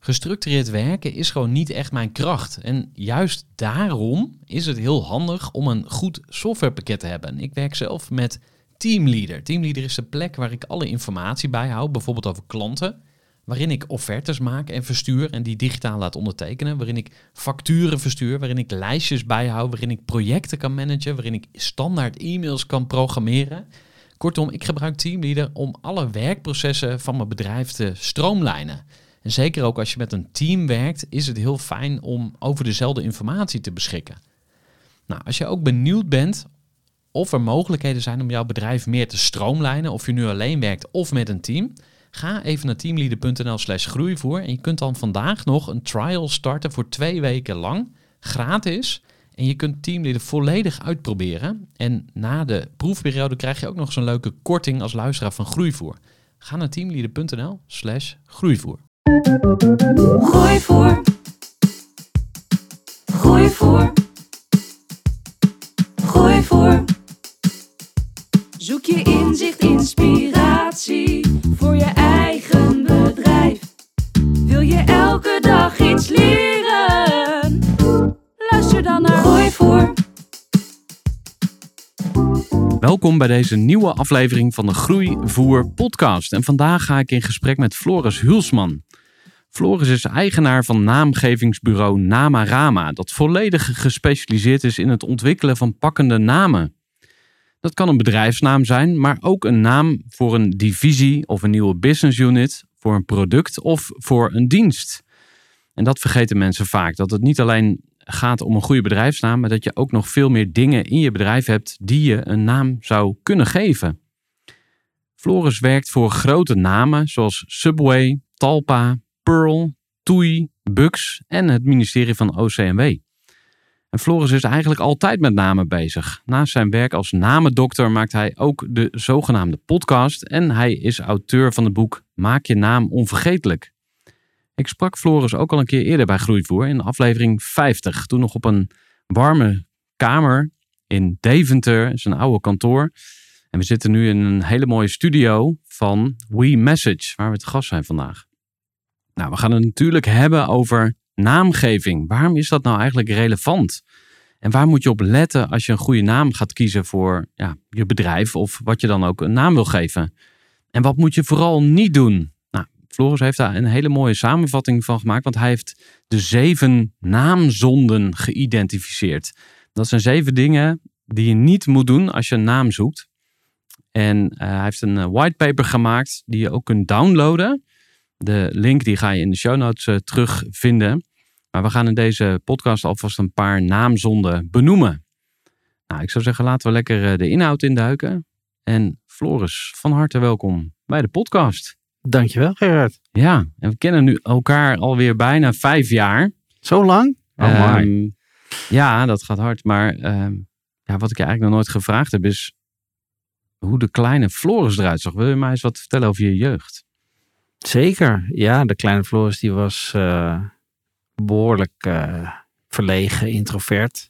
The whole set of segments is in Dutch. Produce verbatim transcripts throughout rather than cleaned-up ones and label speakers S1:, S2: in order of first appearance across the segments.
S1: Gestructureerd werken is gewoon niet echt mijn kracht. En juist daarom is het heel handig om een goed softwarepakket te hebben. Ik werk zelf met Teamleader. Teamleader is de plek waar ik alle informatie bijhoud, bijvoorbeeld over klanten, waarin ik offertes maak en verstuur en die digitaal laat ondertekenen, waarin ik facturen verstuur, waarin ik lijstjes bijhoud, waarin ik projecten kan managen, waarin ik standaard e-mails kan programmeren. Kortom, ik gebruik Teamleader om alle werkprocessen van mijn bedrijf te stroomlijnen. En zeker ook als je met een team werkt, is het heel fijn om over dezelfde informatie te beschikken. Nou, als je ook benieuwd bent of er mogelijkheden zijn om jouw bedrijf meer te stroomlijnen, of je nu alleen werkt of met een team, ga even naar teamleader.nl slash groeivoer en je kunt dan vandaag nog een trial starten voor twee weken lang, gratis. En je kunt Teamleader volledig uitproberen. En na de proefperiode krijg je ook nog zo'n leuke korting als luisteraar van Groeivoer. Ga naar teamleader.nl slash groeivoer.
S2: Groeivoer. Groeivoer. Groeivoer. Zoek je inzicht, inspiratie voor je eigen bedrijf. Wil je elke dag iets leren? Luister dan naar Groeivoer.
S1: Welkom bij deze nieuwe aflevering van de Groeivoer podcast. En vandaag ga ik in gesprek met Floris Hulsman. Floris is eigenaar van naamgevingsbureau Namarama, dat volledig gespecialiseerd is in het ontwikkelen van pakkende namen. Dat kan een bedrijfsnaam zijn, maar ook een naam voor een divisie of een nieuwe business unit, voor een product of voor een dienst. En dat vergeten mensen vaak, dat het niet alleen gaat om een goede bedrijfsnaam, maar dat je ook nog veel meer dingen in je bedrijf hebt die je een naam zou kunnen geven. Floris werkt voor grote namen zoals Subway, Talpa, Pearl, TUI, Bucks en het ministerie van O C M W. En Floris is eigenlijk altijd met namen bezig. Naast zijn werk als namendokter maakt hij ook de zogenaamde podcast en hij is auteur van het boek Maak je naam onvergetelijk. Ik sprak Floris ook al een keer eerder bij Groeivoer in aflevering vijftig, toen nog op een warme kamer in Deventer, zijn oude kantoor. En we zitten nu in een hele mooie studio van WeMessage, waar we te gast zijn vandaag. Nou, we gaan het natuurlijk hebben over naamgeving. Waarom is dat nou eigenlijk relevant? En waar moet je op letten als je een goede naam gaat kiezen voor ja, je bedrijf of wat je dan ook een naam wil geven? En wat moet je vooral niet doen? Nou, Floris heeft daar een hele mooie samenvatting van gemaakt, want hij heeft de zeven naamzonden geïdentificeerd. Dat zijn zeven dingen die je niet moet doen als je een naam zoekt. En uh, hij heeft een uh, whitepaper gemaakt die je ook kunt downloaden. De link die ga je in de show notes uh, terugvinden. Maar we gaan in deze podcast alvast een paar naamzonden benoemen. Nou, ik zou zeggen, laten we lekker uh, de inhoud induiken. En Floris, van harte welkom bij de podcast.
S3: Dankjewel, Gerard.
S1: Ja, en we kennen nu elkaar alweer bijna vijf jaar.
S3: Zo lang? Oh,
S1: um,
S3: mooi.
S1: Ja, dat gaat hard. Maar um, ja, wat ik je eigenlijk nog nooit gevraagd heb is hoe de kleine Floris eruit zag. Wil je mij eens wat vertellen over je jeugd?
S3: Zeker. Ja, de kleine Floris die was uh, behoorlijk uh, verlegen, introvert.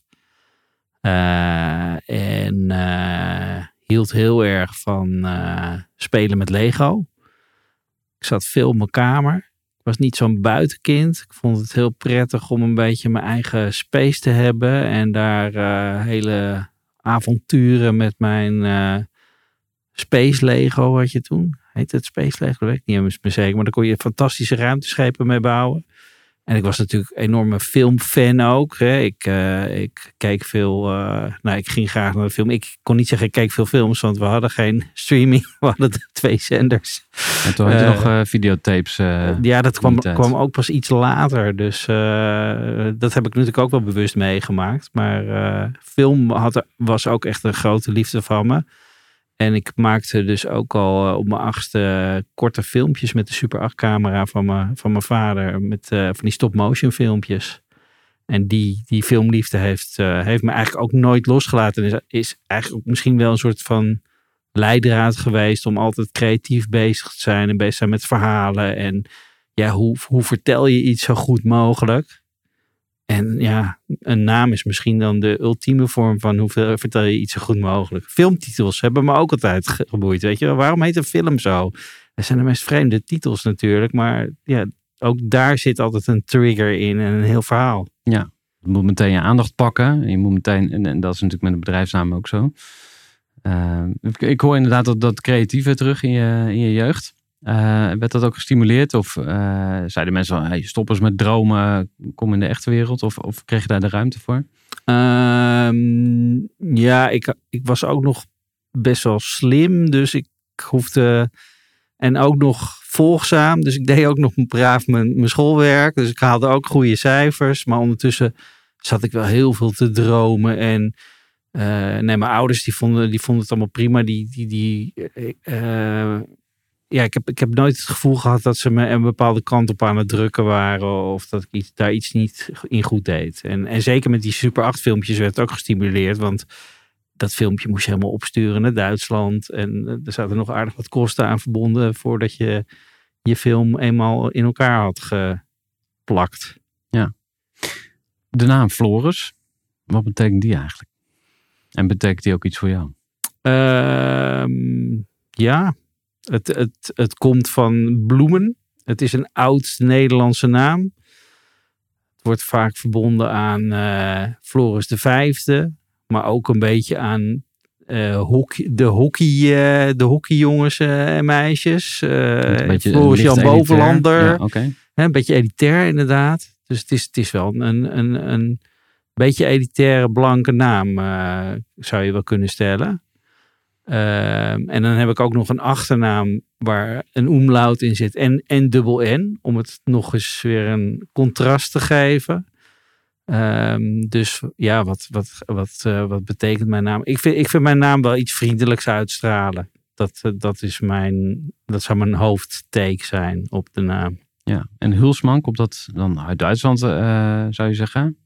S3: Uh, en uh, hield heel erg van uh, spelen met Lego. Ik zat veel in mijn kamer. Ik was niet zo'n buitenkind. Ik vond het heel prettig om een beetje mijn eigen space te hebben. En daar uh, hele avonturen met mijn uh, Space Lego had je toen. Heet het Space Lego? Dat weet ik niet eens meer zeker. Maar daar kon je fantastische ruimteschepen mee bouwen. En ik was natuurlijk een enorme filmfan ook. Hè. Ik, uh, ik keek veel... Uh, nou, ik ging graag naar de film. Ik kon niet zeggen ik keek veel films, want we hadden geen streaming. We hadden twee zenders.
S1: En toen had je
S3: uh,
S1: nog uh, videotapes. Uh,
S3: ja, dat kwam, kwam ook pas iets later. Dus uh, dat heb ik natuurlijk ook wel bewust meegemaakt. Maar uh, film had, was ook echt een grote liefde van me. En ik maakte dus ook al uh, op mijn achtste uh, korte filmpjes met de Super acht camera van mijn, van mijn vader. Met uh, van die stop-motion filmpjes. En die, die filmliefde heeft, uh, heeft me eigenlijk ook nooit losgelaten. En is, is eigenlijk ook misschien wel een soort van leidraad geweest om altijd creatief bezig te zijn. En bezig te zijn met verhalen. En ja, hoe, hoe vertel je iets zo goed mogelijk? En ja, een naam is misschien dan de ultieme vorm van hoe vertel je iets zo goed mogelijk. Filmtitels hebben me ook altijd geboeid, weet je. Waarom heet een film zo? Dat zijn de meest vreemde titels natuurlijk, maar ja, ook daar zit altijd een trigger in en een heel verhaal.
S1: Ja, je moet meteen je aandacht pakken. Je moet meteen, en, en dat is natuurlijk met een bedrijfsnaam ook zo. Uh, ik, ik hoor inderdaad dat, dat creatieve terug in je, in je jeugd. Uh, werd dat ook gestimuleerd? Of uh, zeiden mensen van, hey, stop eens met dromen, kom in de echte wereld? Of, of kreeg je daar de ruimte voor?
S3: Um, ja, ik, ik was ook nog best wel slim. Dus ik hoefde... En ook nog volgzaam. Dus ik deed ook nog braaf mijn, mijn schoolwerk. Dus ik haalde ook goede cijfers. Maar ondertussen zat ik wel heel veel te dromen. En uh, nee, mijn ouders die vonden, die vonden het allemaal prima. Die, die, die, uh, ja, ik heb, ik heb nooit het gevoel gehad dat ze me een bepaalde kant op aan het drukken waren. Of dat ik iets, daar iets niet in goed deed. En, en zeker met die Super acht filmpjes werd het ook gestimuleerd. Want dat filmpje moest je helemaal opsturen naar Duitsland. En er zaten nog aardig wat kosten aan verbonden voordat je je film eenmaal in elkaar had geplakt.
S1: Ja. De naam Floris, wat betekent die eigenlijk? En betekent die ook iets voor jou?
S3: Uh, ja, het, het, het komt van bloemen. Het is een oud Nederlandse naam. Het wordt vaak verbonden aan uh, Floris de Vijfde. Maar ook een beetje aan uh, hockey, de, hockey, uh, de hockeyjongens uh, en meisjes. Uh, Floris Jan Bovenlander.
S1: Ja, okay.
S3: Een beetje elitair inderdaad. Dus het is, het is wel een, een, een beetje elitaire blanke naam. Uh, zou je wel kunnen stellen. Uh, en dan heb ik ook nog een achternaam waar een umlaut in zit. En, en dubbel N. Om het nog eens weer een contrast te geven. Um, dus ja, wat, wat, wat, uh, wat betekent mijn naam? Ik vind, ik vind mijn naam wel iets vriendelijks uitstralen. Dat, uh, dat, is mijn, dat zou mijn hoofdtake zijn op de naam.
S1: Ja, en Hulsman, komt dat dan uit Duitsland, uh, zou je zeggen?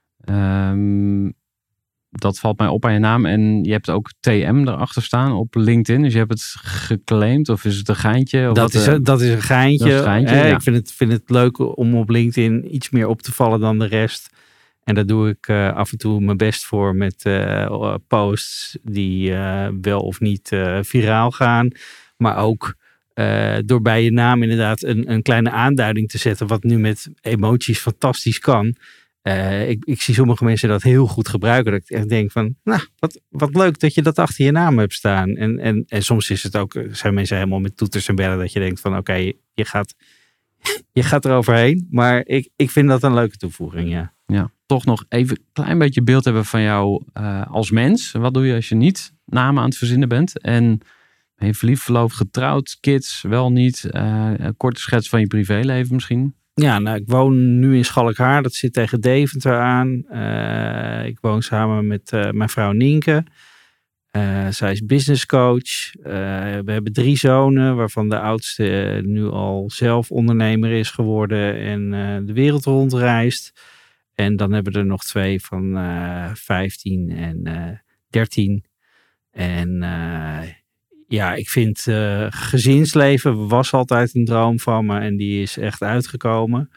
S1: Um, dat valt mij op aan je naam. En je hebt ook T M erachter staan op LinkedIn. Dus je hebt het geclaimd of is het een geintje? Of
S3: dat,
S1: wat,
S3: is, een, dat is een geintje.
S1: Dat is een geintje
S3: eh,
S1: ja.
S3: Ik vind het, vind het leuk om op LinkedIn iets meer op te vallen dan de rest. En daar doe ik uh, af en toe mijn best voor met uh, posts die uh, wel of niet uh, viraal gaan. Maar ook uh, door bij je naam inderdaad een, een kleine aanduiding te zetten. Wat nu met emoties fantastisch kan. Uh, ik, ik zie sommige mensen dat heel goed gebruiken. Dat ik echt denk van, nou, wat, wat leuk dat je dat achter je naam hebt staan. En, en, en soms is het ook, zijn mensen helemaal met toeters en bellen dat je denkt van, oké, okay, je gaat, je gaat er overheen. Maar ik, ik vind dat een leuke toevoeging, ja.
S1: Ja, toch nog even een klein beetje beeld hebben van jou uh, als mens. Wat doe je als je niet namen aan het verzinnen bent? En ben je verliefd, verloofd, getrouwd, kids, wel niet? Uh, een korte schets van je privéleven misschien?
S3: Ja, nou, ik woon nu in Schalkhaar. Dat zit tegen Deventer aan. Uh, ik woon samen met uh, mijn vrouw Nienke. Uh, zij is business coach. Uh, we hebben drie zonen, waarvan de oudste uh, nu al zelf ondernemer is geworden en uh, de wereld rondreist. En dan hebben we er nog twee van uh, vijftien en uh, dertien. En uh, ja, ik vind uh, gezinsleven was altijd een droom van me. En die is echt uitgekomen.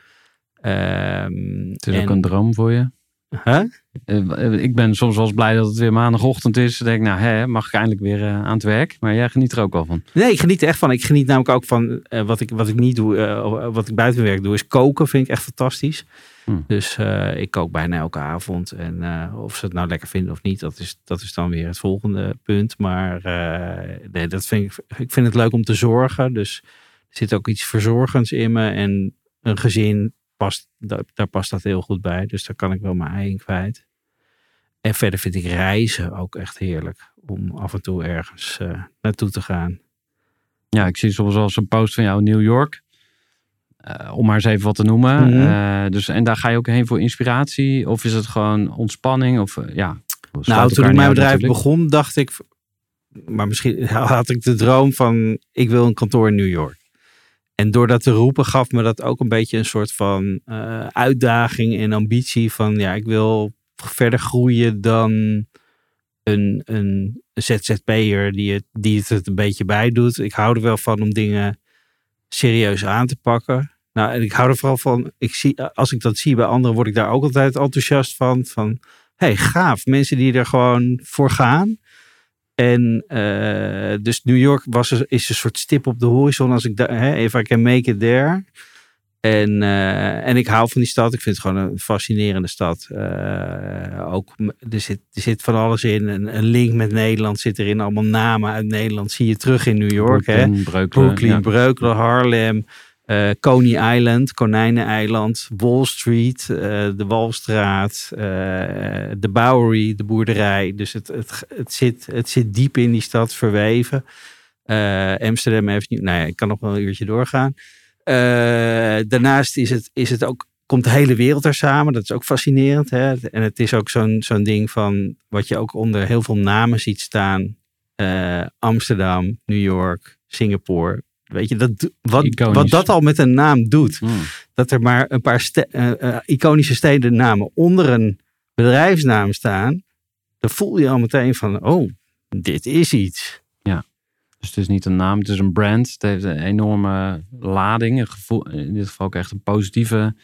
S3: Um,
S1: het is
S3: en...
S1: ook een droom voor je.
S3: Huh?
S1: Uh, ik ben soms wel eens blij dat het weer maandagochtend is. Dan denk ik, nou, hè, mag ik eindelijk weer uh, aan het werk. Maar jij geniet er ook wel van.
S3: Nee, ik geniet er echt van. Ik geniet namelijk ook van uh, wat, ik, wat ik niet doe. Uh, wat ik buiten werk doe, is koken. Vind ik echt fantastisch. Hmm. Dus uh, ik kook bijna elke avond. En uh, of ze het nou lekker vinden of niet, dat is, dat is dan weer het volgende punt. Maar uh, nee, dat vind ik, ik vind het leuk om te zorgen. Dus er zit ook iets verzorgends in me. En een gezin, past, daar, daar past dat heel goed bij. Dus daar kan ik wel mijn ei in kwijt. En verder vind ik reizen ook echt heerlijk. Om af en toe ergens uh, naartoe te gaan.
S1: Ja, ik zie soms wel eens een post van jou in New York. Uh, om maar eens even wat te noemen. Mm-hmm. Uh, dus, en daar ga je ook heen voor inspiratie? Of is het gewoon ontspanning? Of, uh, ja,
S3: nou, toen ik mijn bedrijf natuurlijk. begon, dacht ik... Maar misschien had ik de droom van... Ik wil een kantoor in New York. En door dat te roepen gaf me dat ook een beetje een soort van uh, uitdaging en ambitie. Van ja, ik wil verder groeien dan een, een Z Z P'er die het, die het, het een beetje bij doet. Ik hou er wel van om dingen serieus aan te pakken. Nou, en ik hou er vooral van, ik zie, als ik dat zie bij anderen, word ik daar ook altijd enthousiast van. Van, hey, gaaf. Mensen die er gewoon voor gaan. En uh, dus New York was, is een soort stip op de horizon. Als ik daar, if I can make it there. En, uh, en ik hou van die stad. Ik vind het gewoon een fascinerende stad. Uh, ook, er, zit, er zit van alles in. Een, een link met Nederland zit erin. Allemaal namen uit Nederland zie je terug in New York.
S1: Brooklyn,
S3: hè?
S1: Breukelen,
S3: Brooklyn,
S1: ja.
S3: Breukelen, Harlem. Uh, Coney Island, Konijneneiland. Wall Street, uh, de Walstraat. Uh, de Bowery, de boerderij. Dus het, het, het, zit, het zit diep in die stad verweven. Uh, Amsterdam Avenue. Nou ja, ik kan nog wel een uurtje doorgaan. Uh, daarnaast is het, is het ook, komt de hele wereld er samen. Dat is ook fascinerend. Hè? En het is ook zo'n, zo'n ding van wat je ook onder heel veel namen ziet staan. Uh, Amsterdam, New York, Singapore. Weet je, dat, wat, wat dat al met een naam doet. Mm. Dat er maar een paar ste- uh, uh, iconische stedennamen onder een bedrijfsnaam staan. Dan voel je al meteen van, oh, dit is iets.
S1: Ja. Dus het is niet een naam, het is een brand. Het heeft een enorme lading. Een gevoel, in dit geval ook echt een positieve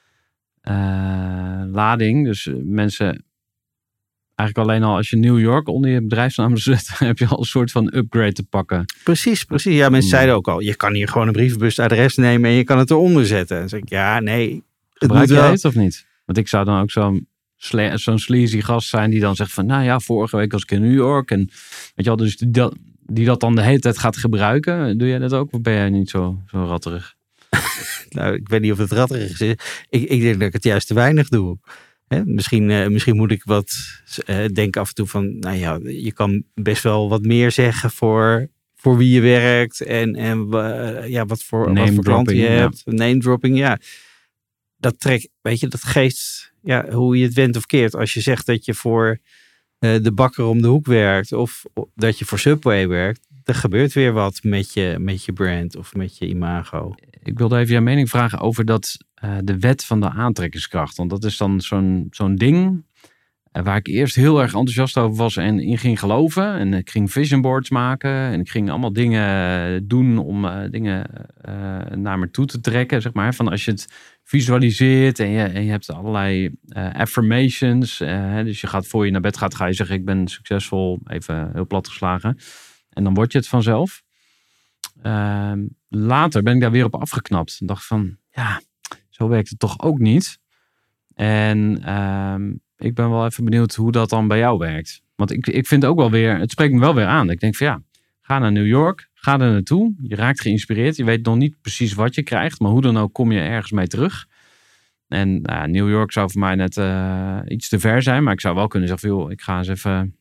S1: uh, lading. Dus uh, mensen, eigenlijk alleen al als je New York onder je bedrijfsnaam zet, heb je al een soort van upgrade te pakken.
S3: Precies, precies. Ja, mensen zeiden ook al, je kan hier gewoon een brievenbusadres nemen en je kan het eronder zetten. En dan zeg ik, ja, nee.
S1: Gebruik
S3: jij
S1: wel... het of niet? Want ik zou dan ook zo'n sle- zo'n sleazy gast zijn die dan zegt van, nou ja, vorige week was ik in New York. En weet je wel, dus die dat, die dat dan de hele tijd gaat gebruiken. Doe jij dat ook? Of ben jij niet zo, zo ratterig?
S3: Nou, ik weet niet of het ratterig is. Ik, ik denk dat ik het juist te weinig doe. Hè? Misschien, uh, misschien moet ik wat uh, denken af en toe van, nou ja, je kan best wel wat meer zeggen voor, voor wie je werkt. En, en uh, ja, wat voor, wat voor klanten je
S1: ja.
S3: hebt. Name dropping, ja. Dat trekt, weet je, dat geeft ja, hoe je het went of keert. Als je zegt dat je voor uh, de bakker om de hoek werkt of, of dat je voor Subway werkt, er gebeurt weer wat met je, met je brand of met je imago.
S1: Ik wilde even jouw mening vragen over dat, uh, de wet van de aantrekkingskracht. Want dat is dan zo'n, zo'n ding uh, waar ik eerst heel erg enthousiast over was en in ging geloven. En ik ging vision boards maken en ik ging allemaal dingen doen om uh, dingen uh, naar me toe te trekken. Zeg maar. Van als je het visualiseert en je, en je hebt allerlei uh, affirmations. Uh, hè, dus je gaat voor je naar bed gaat, ga je zeggen ik ben succesvol. Even heel plat geslagen. En dan word je het vanzelf. Uh, later ben ik daar weer op afgeknapt. En dacht van, ja, zo werkt het toch ook niet. En uh, ik ben wel even benieuwd hoe dat dan bij jou werkt. Want ik, ik vind ook wel weer, het spreekt me wel weer aan. Ik denk van ja, ga naar New York, ga er naartoe. Je raakt geïnspireerd. Je weet nog niet precies wat je krijgt. Maar hoe dan ook kom je ergens mee terug. En uh, New York zou voor mij net uh, iets te ver zijn. Maar ik zou wel kunnen zeggen, joh, ik ga eens even...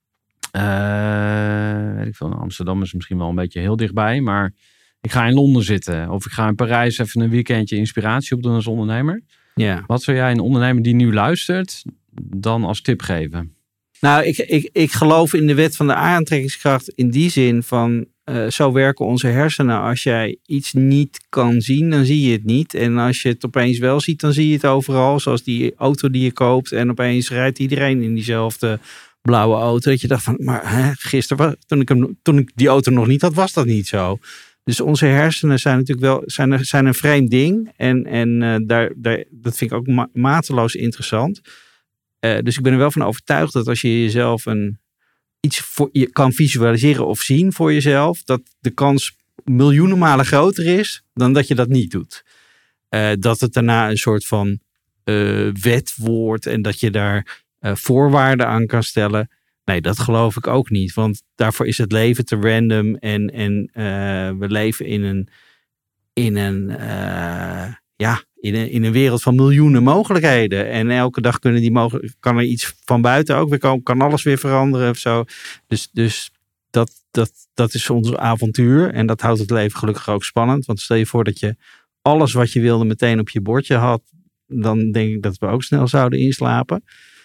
S1: Uh, weet ik veel, Amsterdam is misschien wel een beetje heel dichtbij, maar ik ga in Londen zitten of ik ga in Parijs even een weekendje inspiratie opdoen als ondernemer.
S3: Ja.
S1: Wat zou jij een ondernemer die nu luistert dan als tip geven?
S3: Nou, ik, ik, ik geloof in de wet van de aantrekkingskracht in die zin van uh, zo werken onze hersenen. Als jij iets niet kan zien, dan zie je het niet. En als je het opeens wel ziet, dan zie je het overal. Zoals die auto die je koopt en opeens rijdt iedereen in diezelfde blauwe auto. Dat je dacht van, maar hè, gisteren, toen ik, hem, toen ik die auto nog niet had, was dat niet zo. Dus onze hersenen zijn natuurlijk wel zijn, zijn een vreemd ding. En, en uh, daar, daar, dat vind ik ook ma- mateloos interessant. Uh, dus ik ben er wel van overtuigd dat als je jezelf een, iets voor, je kan visualiseren of zien voor jezelf, dat de kans miljoenen malen groter is dan dat je dat niet doet. Uh, dat het daarna een soort van uh, wet wordt en dat je daar Uh, voorwaarden aan kan stellen. Nee, dat geloof ik ook niet. Want daarvoor is het leven te random. En, en uh, we leven in een, in, een, uh, ja, in, een, in een wereld van miljoenen mogelijkheden. En elke dag kunnen die mogelijk, kan er iets van buiten ook weer komen. Kan alles weer veranderen of zo. Dus, dus dat, dat, dat is ons avontuur. En dat houdt het leven gelukkig ook spannend. Want stel je voor dat je alles wat je wilde meteen op je bordje had. Dan denk ik dat we ook snel zouden inslapen.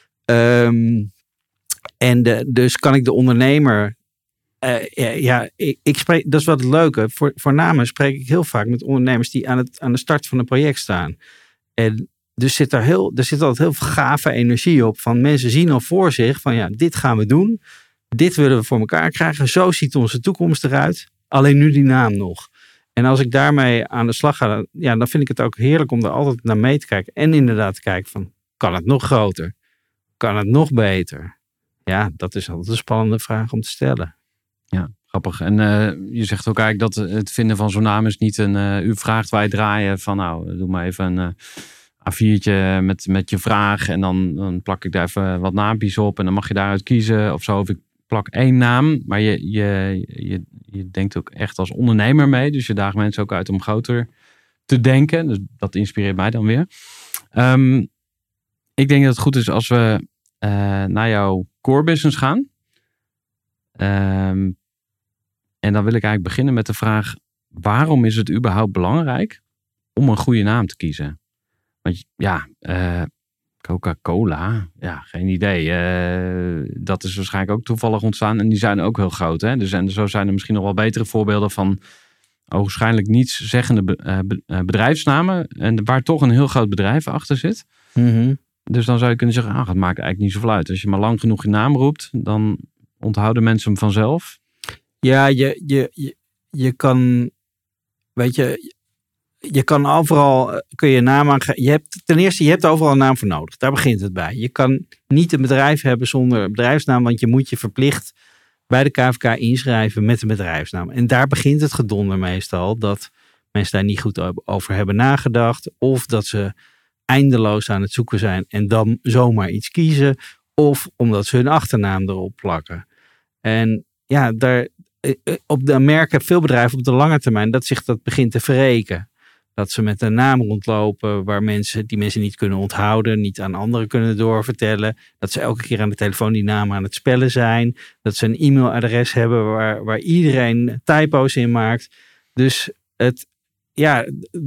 S3: Um, en de, dus kan ik de ondernemer, uh, ja, ja ik, ik spreek, dat is wat het leuke. Voor, voornamelijk spreek ik heel vaak met ondernemers die aan, het, aan de start van een project staan. En dus zit er, heel, er zit altijd heel veel gave energie op. Van mensen zien al voor zich van ja, dit gaan we doen. Dit willen we voor elkaar krijgen. Zo ziet onze toekomst eruit. Alleen nu die naam nog. En als ik daarmee aan de slag ga, ja, dan vind ik het ook heerlijk om er altijd naar mee te kijken. En inderdaad te kijken van, kan het nog groter? Kan het nog beter? Ja, dat is altijd een spannende vraag om te stellen.
S1: Ja, Grappig. En uh, je zegt ook eigenlijk dat het vinden van zo'n naam is niet een... Uh, u vraagt, wij draaien van nou, doe maar even een uh, A viertje met, met je vraag. En dan, dan plak ik daar even wat naampjes op. En dan mag je daaruit kiezen of zo. Of ik plak één naam. Maar je, je, je, je denkt ook echt als ondernemer mee. Dus je daagt mensen ook uit om groter te denken. Dus dat inspireert mij dan weer. Um, ik denk dat het goed is als we uh, naar jouw core business gaan. Um, en dan wil ik eigenlijk beginnen met de vraag... waarom is het überhaupt belangrijk om een goede naam te kiezen? Want ja, uh, Coca-Cola, ja, geen idee. Uh, dat is waarschijnlijk ook toevallig ontstaan. En die zijn ook heel groot. Hè? Dus, en zo zijn er misschien nog wel betere voorbeelden van... ogenschijnlijk niets zeggende bedrijfsnamen. En waar toch een heel groot bedrijf achter zit.
S3: Mm-hmm.
S1: Dus dan zou je kunnen zeggen, ah, het maakt eigenlijk niet zoveel uit. Als je maar lang genoeg je naam roept, dan onthouden mensen hem vanzelf.
S3: Ja, je, je, je, je kan, weet je, je kan overal, kun je naam aan, je hebt, ten eerste, je hebt overal een naam voor nodig. Daar begint het bij. Je kan niet een bedrijf hebben zonder een bedrijfsnaam, want je moet je verplicht bij de K V K inschrijven met een bedrijfsnaam. En daar begint het gedonder meestal, dat mensen daar niet goed over hebben nagedacht, of dat ze eindeloos aan het zoeken zijn en dan zomaar iets kiezen, of omdat ze hun achternaam erop plakken. En ja, daar, op de merken veel bedrijven op de lange termijn dat zich dat begint te verreken. Dat ze met een naam rondlopen waar mensen, die mensen niet kunnen onthouden, niet aan anderen kunnen doorvertellen. Dat ze elke keer aan de telefoon die naam aan het spellen zijn. Dat ze een e-mailadres hebben waar, waar iedereen typo's in maakt. Dus het, ja,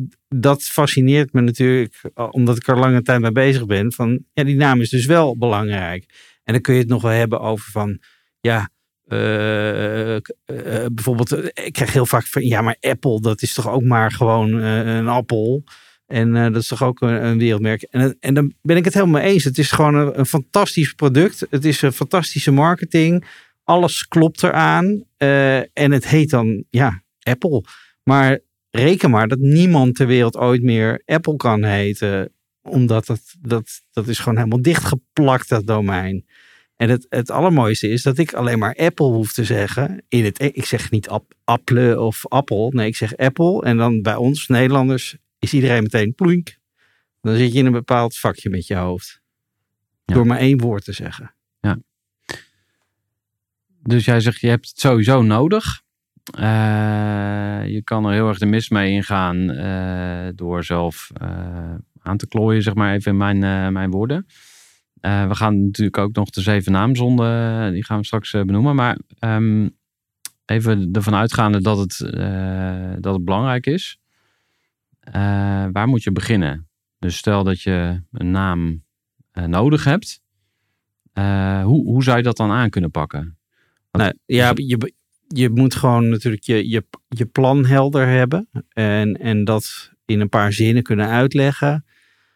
S3: dat fascineert me natuurlijk, omdat ik er lange tijd mee bezig ben. Van, ja, die naam is dus wel belangrijk. En dan kun je het nog wel hebben over van, ja, Uh, uh, bijvoorbeeld, ik krijg heel vaak van, ja, maar Apple, dat is toch ook maar gewoon uh, een appel. En uh, dat is toch ook een, een wereldmerk. En, en dan ben ik het helemaal mee eens. Het is gewoon een, een fantastisch product. Het is een fantastische marketing. Alles klopt eraan. Uh, en het heet dan, ja, Apple. Maar reken maar dat niemand ter wereld ooit meer Apple kan heten. Omdat dat, dat, dat is gewoon helemaal dichtgeplakt, dat domein. En het, het allermooiste is dat ik alleen maar Apple hoef te zeggen. In het, ik zeg niet ap, Apple of Appel. Nee, ik zeg Apple. En dan bij ons, Nederlanders, is iedereen meteen ploink. Dan zit je in een bepaald vakje met je hoofd. Ja. Door maar één woord te zeggen.
S1: Ja. Dus jij zegt, je hebt het sowieso nodig. Uh, je kan er heel erg de mis mee ingaan. Uh, door zelf uh, aan te klooien, zeg maar even in mijn, uh, mijn woorden. Uh, we gaan natuurlijk ook nog de zeven naamzonden, die gaan we straks uh, benoemen. Maar um, even ervan uitgaande dat het, uh, dat het belangrijk is. Uh, waar moet je beginnen? Dus stel dat je een naam uh, nodig hebt. Uh, hoe, hoe zou je dat dan aan kunnen pakken? Want,
S3: nou, ja, je, je moet gewoon natuurlijk je, je, je plan helder hebben. En, en dat in een paar zinnen kunnen uitleggen.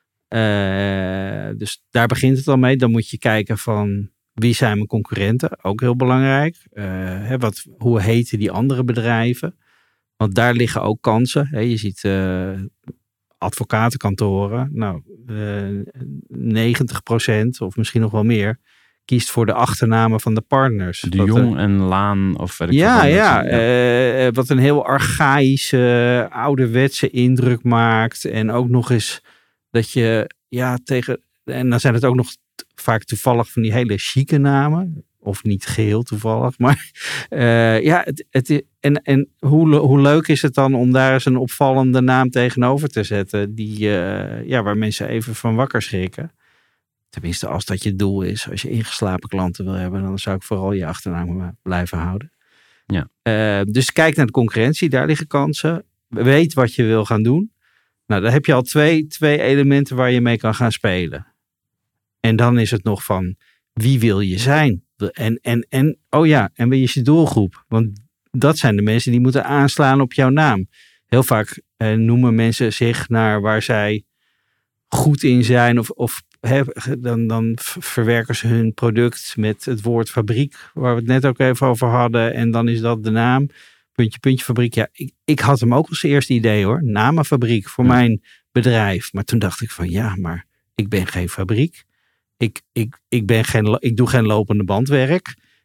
S3: Uh, dus daar begint het al mee. Dan moet je kijken van wie zijn mijn concurrenten. Ook heel belangrijk. Uh, hè, wat, hoe heten die andere bedrijven? Want daar liggen ook kansen. Hè. Je ziet uh, advocatenkantoren. Nou, uh, negentig procent of misschien nog wel meer kiest voor de achternamen van de partners.
S1: De Jong uh, en Laan of weet ik
S3: Ja,
S1: wat
S3: ja.
S1: ja.
S3: Uh, wat een heel archaïsche, uh, ouderwetse indruk maakt. En ook nog eens dat je, ja, tegen... En dan zijn het ook nog vaak toevallig van die hele chique namen. Of niet geheel toevallig. Maar uh, ja, het, het, en, en hoe, hoe leuk is het dan om daar eens een opvallende naam tegenover te zetten. Die, uh, ja, waar mensen even van wakker schrikken. Tenminste, als dat je doel is. Als je ingeslapen klanten wil hebben, dan zou ik vooral je achternaam blijven houden.
S1: Ja.
S3: Uh, dus kijk naar de concurrentie. Daar liggen kansen. Weet wat je wil gaan doen. Nou, dan heb je al twee, twee elementen waar je mee kan gaan spelen. En dan is het nog van, wie wil je zijn? En, en, en oh ja, en wie is je doelgroep? Want dat zijn de mensen die moeten aanslaan op jouw naam. Heel vaak eh, noemen mensen zich naar waar zij goed in zijn. Of, of he, dan, dan verwerken ze hun product met het woord fabriek. Waar we het net ook even over hadden. En dan is dat de naam. Puntje, puntje, fabriek. Ja, ik, ik had hem ook als eerste idee hoor. Namenfabriek voor ja. mijn bedrijf. Maar toen dacht ik van ja, maar ik ben geen fabriek. Ik, ik, ik, ben geen, ik doe geen lopende bandwerk.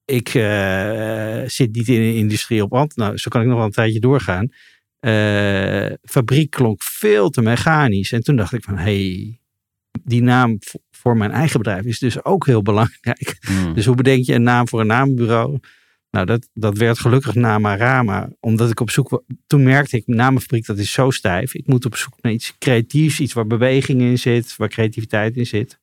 S3: ik uh, zit niet in de industrie op hand. Nou, zo kan ik nog wel een tijdje doorgaan. Uh, fabriek klonk veel te mechanisch. En toen dacht ik van, hé, hey, die naam v- voor mijn eigen bedrijf is dus ook heel belangrijk. Mm. Dus hoe bedenk je een naam voor een naambureau? Nou, dat, dat werd gelukkig Namarama. Omdat ik op zoek was. Toen merkte ik, namenfabriek, dat is zo stijf. Ik moet op zoek naar iets creatiefs. Iets waar beweging in zit. Waar creativiteit in zit.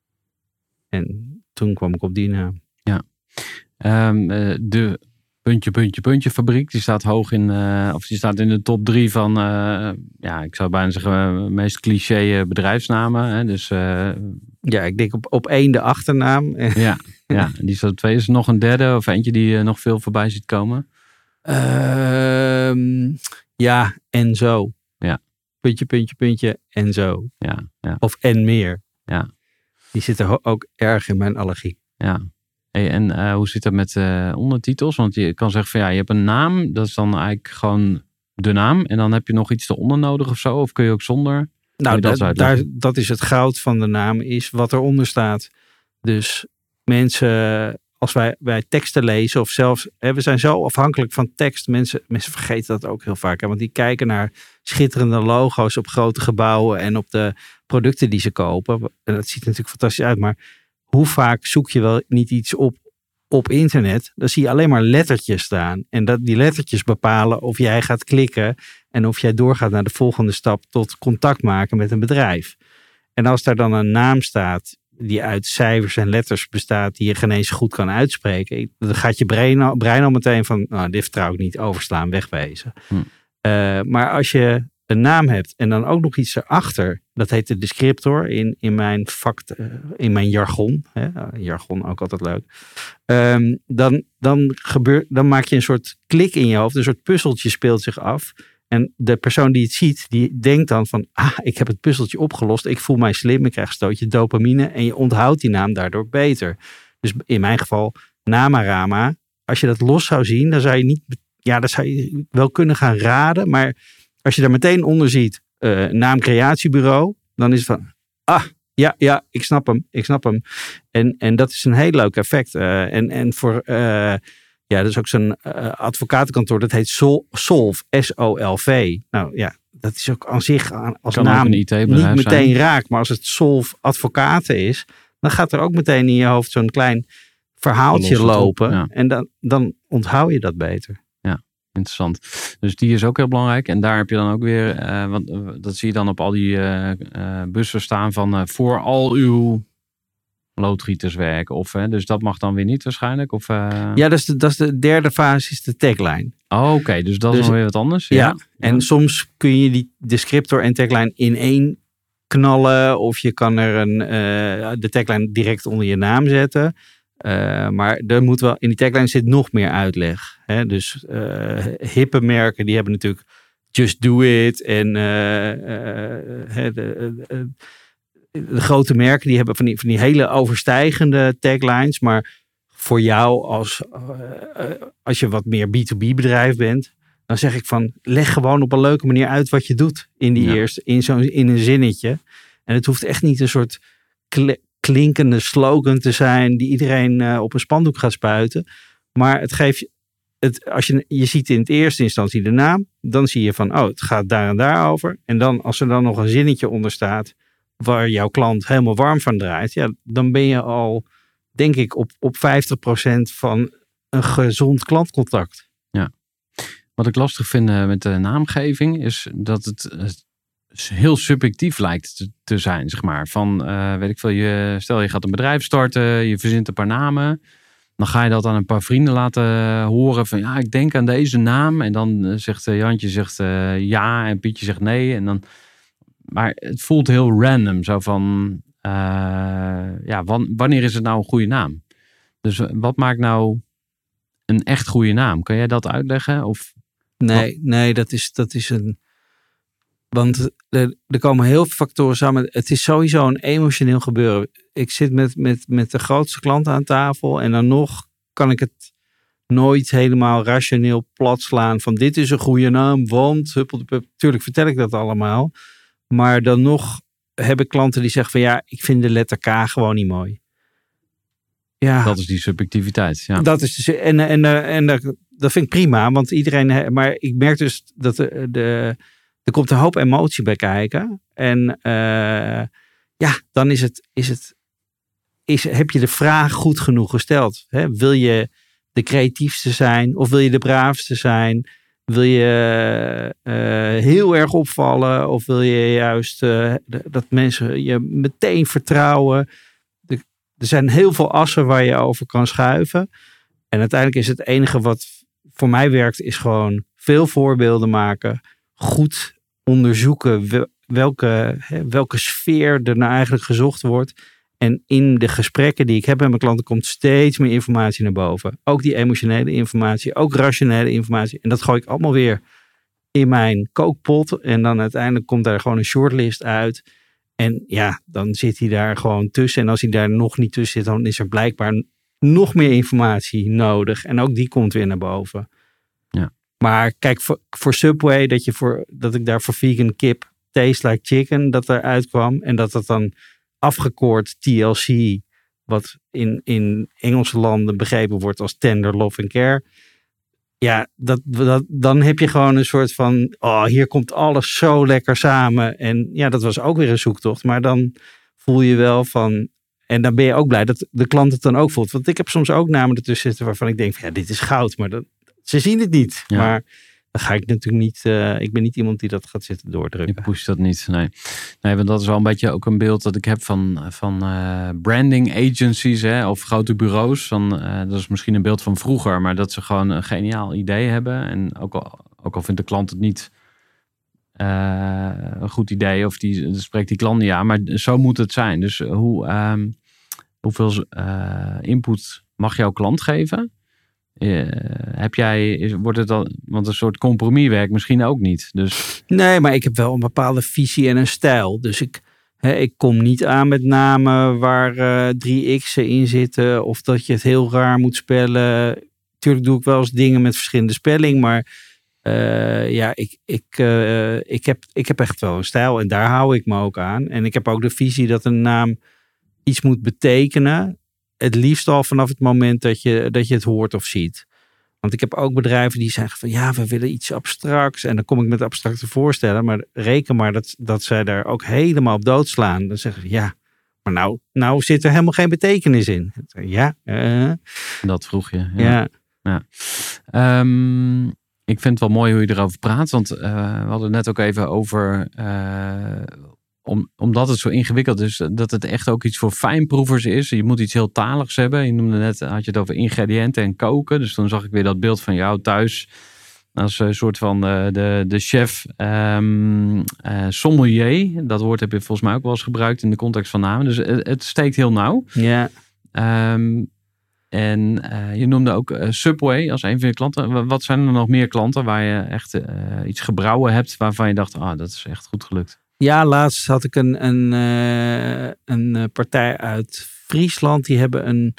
S3: En toen kwam ik op die naam.
S1: Ja. Um, uh, de puntje, puntje, puntje fabriek. Die staat hoog in. Uh, of die staat in de top drie van. Uh, ja, ik zou bijna zeggen. Uh, meest cliché bedrijfsnamen. Hè? Dus. Uh,
S3: ja, ik denk op, op één de achternaam.
S1: Ja. Ja, die staat op twee. Is er nog een derde of eentje die je nog veel voorbij ziet komen?
S3: Uh, ja, en zo.
S1: Ja.
S3: Puntje, puntje, puntje, en zo.
S1: Ja, ja.
S3: Of en meer.
S1: Ja.
S3: Die zitten ho- ook erg in mijn allergie.
S1: Ja. Hey, en uh, hoe zit dat met uh, ondertitels? Want je kan zeggen van ja, je hebt een naam. Dat is dan eigenlijk gewoon de naam. En dan heb je nog iets eronder nodig of zo? Of kun je ook zonder?
S3: Nou,
S1: dat,
S3: dat, daar, dat is het goud van de naam. Is wat eronder staat. Dus mensen, als wij, wij teksten lezen of zelfs, hè, we zijn zo afhankelijk van tekst. Mensen, mensen vergeten dat ook heel vaak. Hè, want die kijken naar schitterende logo's op grote gebouwen en op de producten die ze kopen. En dat ziet er natuurlijk fantastisch uit. Maar hoe vaak zoek je wel niet iets op op internet? Dan zie je alleen maar lettertjes staan. En dat die lettertjes bepalen of jij gaat klikken en of jij doorgaat naar de volgende stap tot contact maken met een bedrijf. En als daar dan een naam staat die uit cijfers en letters bestaat, die je geen eens goed kan uitspreken, dan gaat je brein al, brein al meteen van, nou, dit vertrouw ik niet, overslaan, wegwezen. Hm. Uh, maar als je een naam hebt en dan ook nog iets erachter, dat heet de descriptor in, in mijn vak, uh, in mijn jargon. Hè? Jargon ook altijd leuk. Um, dan, dan, gebeurt, dan maak je een soort klik in je hoofd, een soort puzzeltje speelt zich af. En de persoon die het ziet, die denkt dan van, ah, ik heb het puzzeltje opgelost. Ik voel mij slim, ik krijg een stootje dopamine. En je onthoudt die naam daardoor beter. Dus in mijn geval, Namarama. Als je dat los zou zien, dan zou je niet, ja, dan zou je wel kunnen gaan raden. Maar als je daar meteen onder ziet, uh, naamcreatiebureau, dan is het van, ah, ja, ja, ik snap hem, ik snap hem. En, en dat is een heel leuk effect. Uh, en, en voor... Uh, Ja, dat is ook zo'n uh, advocatenkantoor. Dat heet Sol, Solv, S O L V. Nou ja, dat is ook aan zich als
S1: kan
S3: naam
S1: niet
S3: meteen
S1: zijn.
S3: raakt. Maar als het Solv advocaten is, dan gaat er ook meteen in je hoofd zo'n klein verhaaltje lopen.
S1: Op, ja.
S3: En dan, dan onthoud je dat beter.
S1: Ja, interessant. Dus die is ook heel belangrijk. En daar heb je dan ook weer, uh, want uh, dat zie je dan op al die uh, uh, bussen staan van uh, voor al uw loodgieterswerk. Of, hè, dus dat mag dan weer niet waarschijnlijk? Of, uh...
S3: Ja, dat is, de, dat is de derde fase, is de tagline.
S1: Oh, oké, okay. Dus dat dus, is nog weer wat anders.
S3: Ja,
S1: ja.
S3: En ja. soms kun je die descriptor en tagline in één knallen. Of je kan er een, uh, de tagline direct onder je naam zetten. Uh, maar er moet wel, in die tagline zit nog meer uitleg. Hè? Dus uh, hippe merken, die hebben natuurlijk Just Do It. En uh, uh, de, uh, de grote merken, die hebben van die, van die hele overstijgende taglines. Maar voor jou, als, uh, als je wat meer B twee B bedrijf bent, dan zeg ik van, leg gewoon op een leuke manier uit wat je doet in die ja. eerste, in, zo'n, in een zinnetje. En het hoeft echt niet een soort kle- klinkende slogan te zijn die iedereen uh, op een spandoek gaat spuiten. Maar het geeft, het, als je, je ziet in het eerste instantie de naam, dan zie je van, oh, het gaat daar en daar over. En dan, als er dan nog een zinnetje onder staat waar jouw klant helemaal warm van draait, ja, dan ben je al, denk ik, op, op vijftig procent van een gezond klantcontact.
S1: Ja. Wat ik lastig vind met de naamgeving is dat het heel subjectief lijkt te, te zijn, zeg maar. Van, uh, weet ik veel, je, stel je gaat een bedrijf starten, je verzint een paar namen. Dan ga je dat aan een paar vrienden laten horen van, ja, ik denk aan deze naam. En dan zegt uh, Jantje zegt uh, ja en Pietje zegt nee. En dan, maar het voelt heel random, zo van, uh, ja, wan, wanneer is het nou een goede naam? Dus wat maakt nou een echt goede naam? Kan jij dat uitleggen? Of
S3: Nee, nee, dat is, dat is een... Want er, er komen heel veel factoren samen. Het is sowieso een emotioneel gebeuren. Ik zit met, met, met de grootste klanten aan tafel en dan nog kan ik het nooit helemaal rationeel plat slaan van dit is een goede naam, want natuurlijk vertel ik dat allemaal. Maar dan nog heb ik klanten die zeggen van ja, ik vind de letter K gewoon niet mooi. Ja.
S1: Dat is die subjectiviteit. Ja.
S3: Dat is dus, en en, en, en dat, dat vind ik prima, want iedereen. Maar ik merk dus dat de, de, er komt een hoop emotie bij kijken. En uh, ja, dan is het, is het, is, heb je de vraag goed genoeg gesteld. Hè? Wil je de creatiefste zijn of wil je de braafste zijn? Wil je uh, heel erg opvallen of wil je juist uh, dat mensen je meteen vertrouwen? Er zijn heel veel assen waar je over kan schuiven. En uiteindelijk is het enige wat voor mij werkt, is gewoon veel voorbeelden maken. Goed onderzoeken welke, welke sfeer er nou eigenlijk gezocht wordt. En in de gesprekken die ik heb met mijn klanten komt steeds meer informatie naar boven. Ook die emotionele informatie, ook rationele informatie. En dat gooi ik allemaal weer in mijn kookpot. En dan uiteindelijk komt daar gewoon een shortlist uit. En ja, dan zit hij daar gewoon tussen. En als hij daar nog niet tussen zit, dan is er blijkbaar nog meer informatie nodig. En ook die komt weer naar boven.
S1: Ja.
S3: Maar kijk, voor, voor Subway, dat, je voor, dat ik daar voor vegan kip taste like chicken, dat eruit kwam. En dat dat dan afgekort T L C, wat in, in Engelse landen begrepen wordt als tender love and care. Ja, dat, dat, dan heb je gewoon een soort van, oh, hier komt alles zo lekker samen. En ja, dat was ook weer een zoektocht. Maar dan voel je wel van, en dan ben je ook blij dat de klant het dan ook voelt. Want ik heb soms ook namen ertussen zitten waarvan ik denk, van, ja, dit is goud. Maar dat, ze zien het niet. Ja. Maar dan ga ik natuurlijk niet, uh, ik ben niet iemand die dat gaat zitten doordrukken.
S1: Je pusht dat niet, nee. Nee, want dat is wel een beetje ook een beeld dat ik heb van, van uh, branding agencies, hè, of grote bureaus. Van, uh, dat is misschien een beeld van vroeger, maar dat ze gewoon een geniaal idee hebben. En ook al, ook al vindt de klant het niet uh, een goed idee, of die dan spreekt die klant niet aan, maar zo moet het zijn. Dus hoe, um, hoeveel uh, input mag jouw klant geven? Uh, heb jij, wordt het dan, want een soort compromis werkt misschien ook niet. Dus...
S3: Nee, maar ik heb wel een bepaalde visie en een stijl. Dus ik, hè, ik kom niet aan met namen waar uh, drie x'en in zitten. Of dat je het heel raar moet spellen. Tuurlijk doe ik wel eens dingen met verschillende spelling. Maar uh, ja, ik, ik, uh, ik, heb, ik heb echt wel een stijl. En daar hou ik me ook aan. En ik heb ook de visie dat een naam iets moet betekenen. Het liefst al vanaf het moment dat je, dat je het hoort of ziet. Want ik heb ook bedrijven die zeggen van ja, we willen iets abstracts. En dan kom ik met abstracte voorstellen. Maar reken maar dat, dat zij daar ook helemaal op doodslaan. Dan zeggen ze ja, maar nou, nou zit er helemaal geen betekenis in. Ja. Uh,
S1: dat vroeg je.
S3: Ja.
S1: ja. ja. Um, ik vind het wel mooi hoe je erover praat. Want uh, we hadden het net ook even over... Uh, Om, omdat het zo ingewikkeld is, dat het echt ook iets voor fijnproevers is. Je moet iets heel taligs hebben. Je noemde net, had je het over ingrediënten en koken. Dus dan zag ik weer dat beeld van jou thuis. Als een soort van uh, de, de chef um, uh, sommelier. Dat woord heb je volgens mij ook wel eens gebruikt in de context van namen. Dus het, het steekt heel nauw.
S3: Ja.
S1: Um, en uh, je noemde ook uh, Subway als een van je klanten. Wat zijn er nog meer klanten waar je echt uh, iets gebrouwen hebt waarvan je dacht, ah, dat is echt goed gelukt?
S3: Ja, laatst had ik een, een, uh, een partij uit Friesland. Die hebben een,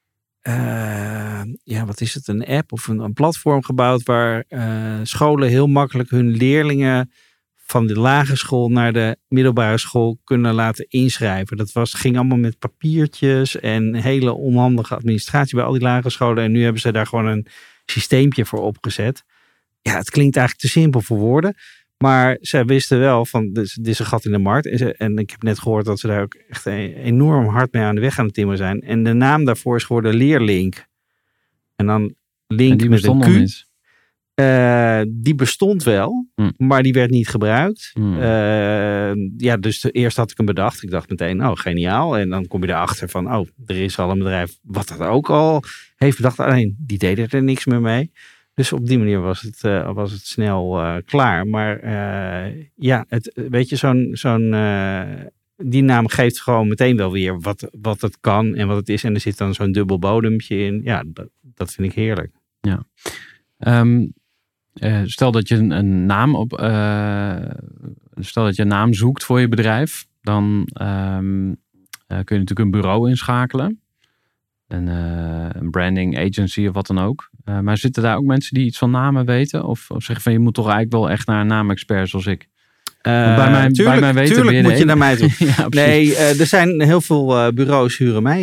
S3: uh, ja, wat is het, een app of een, een platform gebouwd waar uh, scholen heel makkelijk hun leerlingen van de lagere school naar de middelbare school kunnen laten inschrijven. Dat was, ging allemaal met papiertjes en hele onhandige administratie bij al die lagere scholen. En nu hebben ze daar gewoon een systeempje voor opgezet. Ja, het klinkt eigenlijk te simpel voor woorden. Maar zij wisten wel van, dit is een gat in de markt. En, ze, en ik heb net gehoord dat ze daar ook echt enorm hard mee aan de weg aan het timmeren zijn. En de naam daarvoor is geworden Leerlink. En dan link en
S1: die
S3: met een Q.
S1: Niet.
S3: Uh, die bestond wel, hm. maar die werd niet gebruikt. Hm. Uh, ja, dus eerst had ik hem bedacht. Ik dacht meteen, oh, geniaal. En dan kom je erachter van, oh, er is al een bedrijf wat dat ook al heeft bedacht. Alleen, die deden er niks meer mee. Dus op die manier was het, uh, was het snel uh, klaar. Maar uh, ja, het, weet je, zo'n, zo'n, uh, die naam geeft gewoon meteen wel weer wat, wat het kan en wat het is. En er zit dan zo'n dubbel bodempje in. Ja, dat, dat vind ik heerlijk.
S1: Ja. Um, uh, stel dat je een, een naam op, uh, stel dat je een naam zoekt voor je bedrijf, dan um, uh, kun je natuurlijk een bureau inschakelen. Een, uh, een branding agency of wat dan ook. Uh, maar zitten daar ook mensen die iets van namen weten? Of, of zeggen van je moet toch eigenlijk wel echt naar een naamexpert zoals ik?
S3: Uh,
S1: bij mij,
S3: tuurlijk,
S1: bij mij weten
S3: tuurlijk
S1: je
S3: moet je
S1: hele...
S3: naar mij toe.
S1: ja,
S3: nee, uh, er zijn heel veel uh, bureaus huren mij in.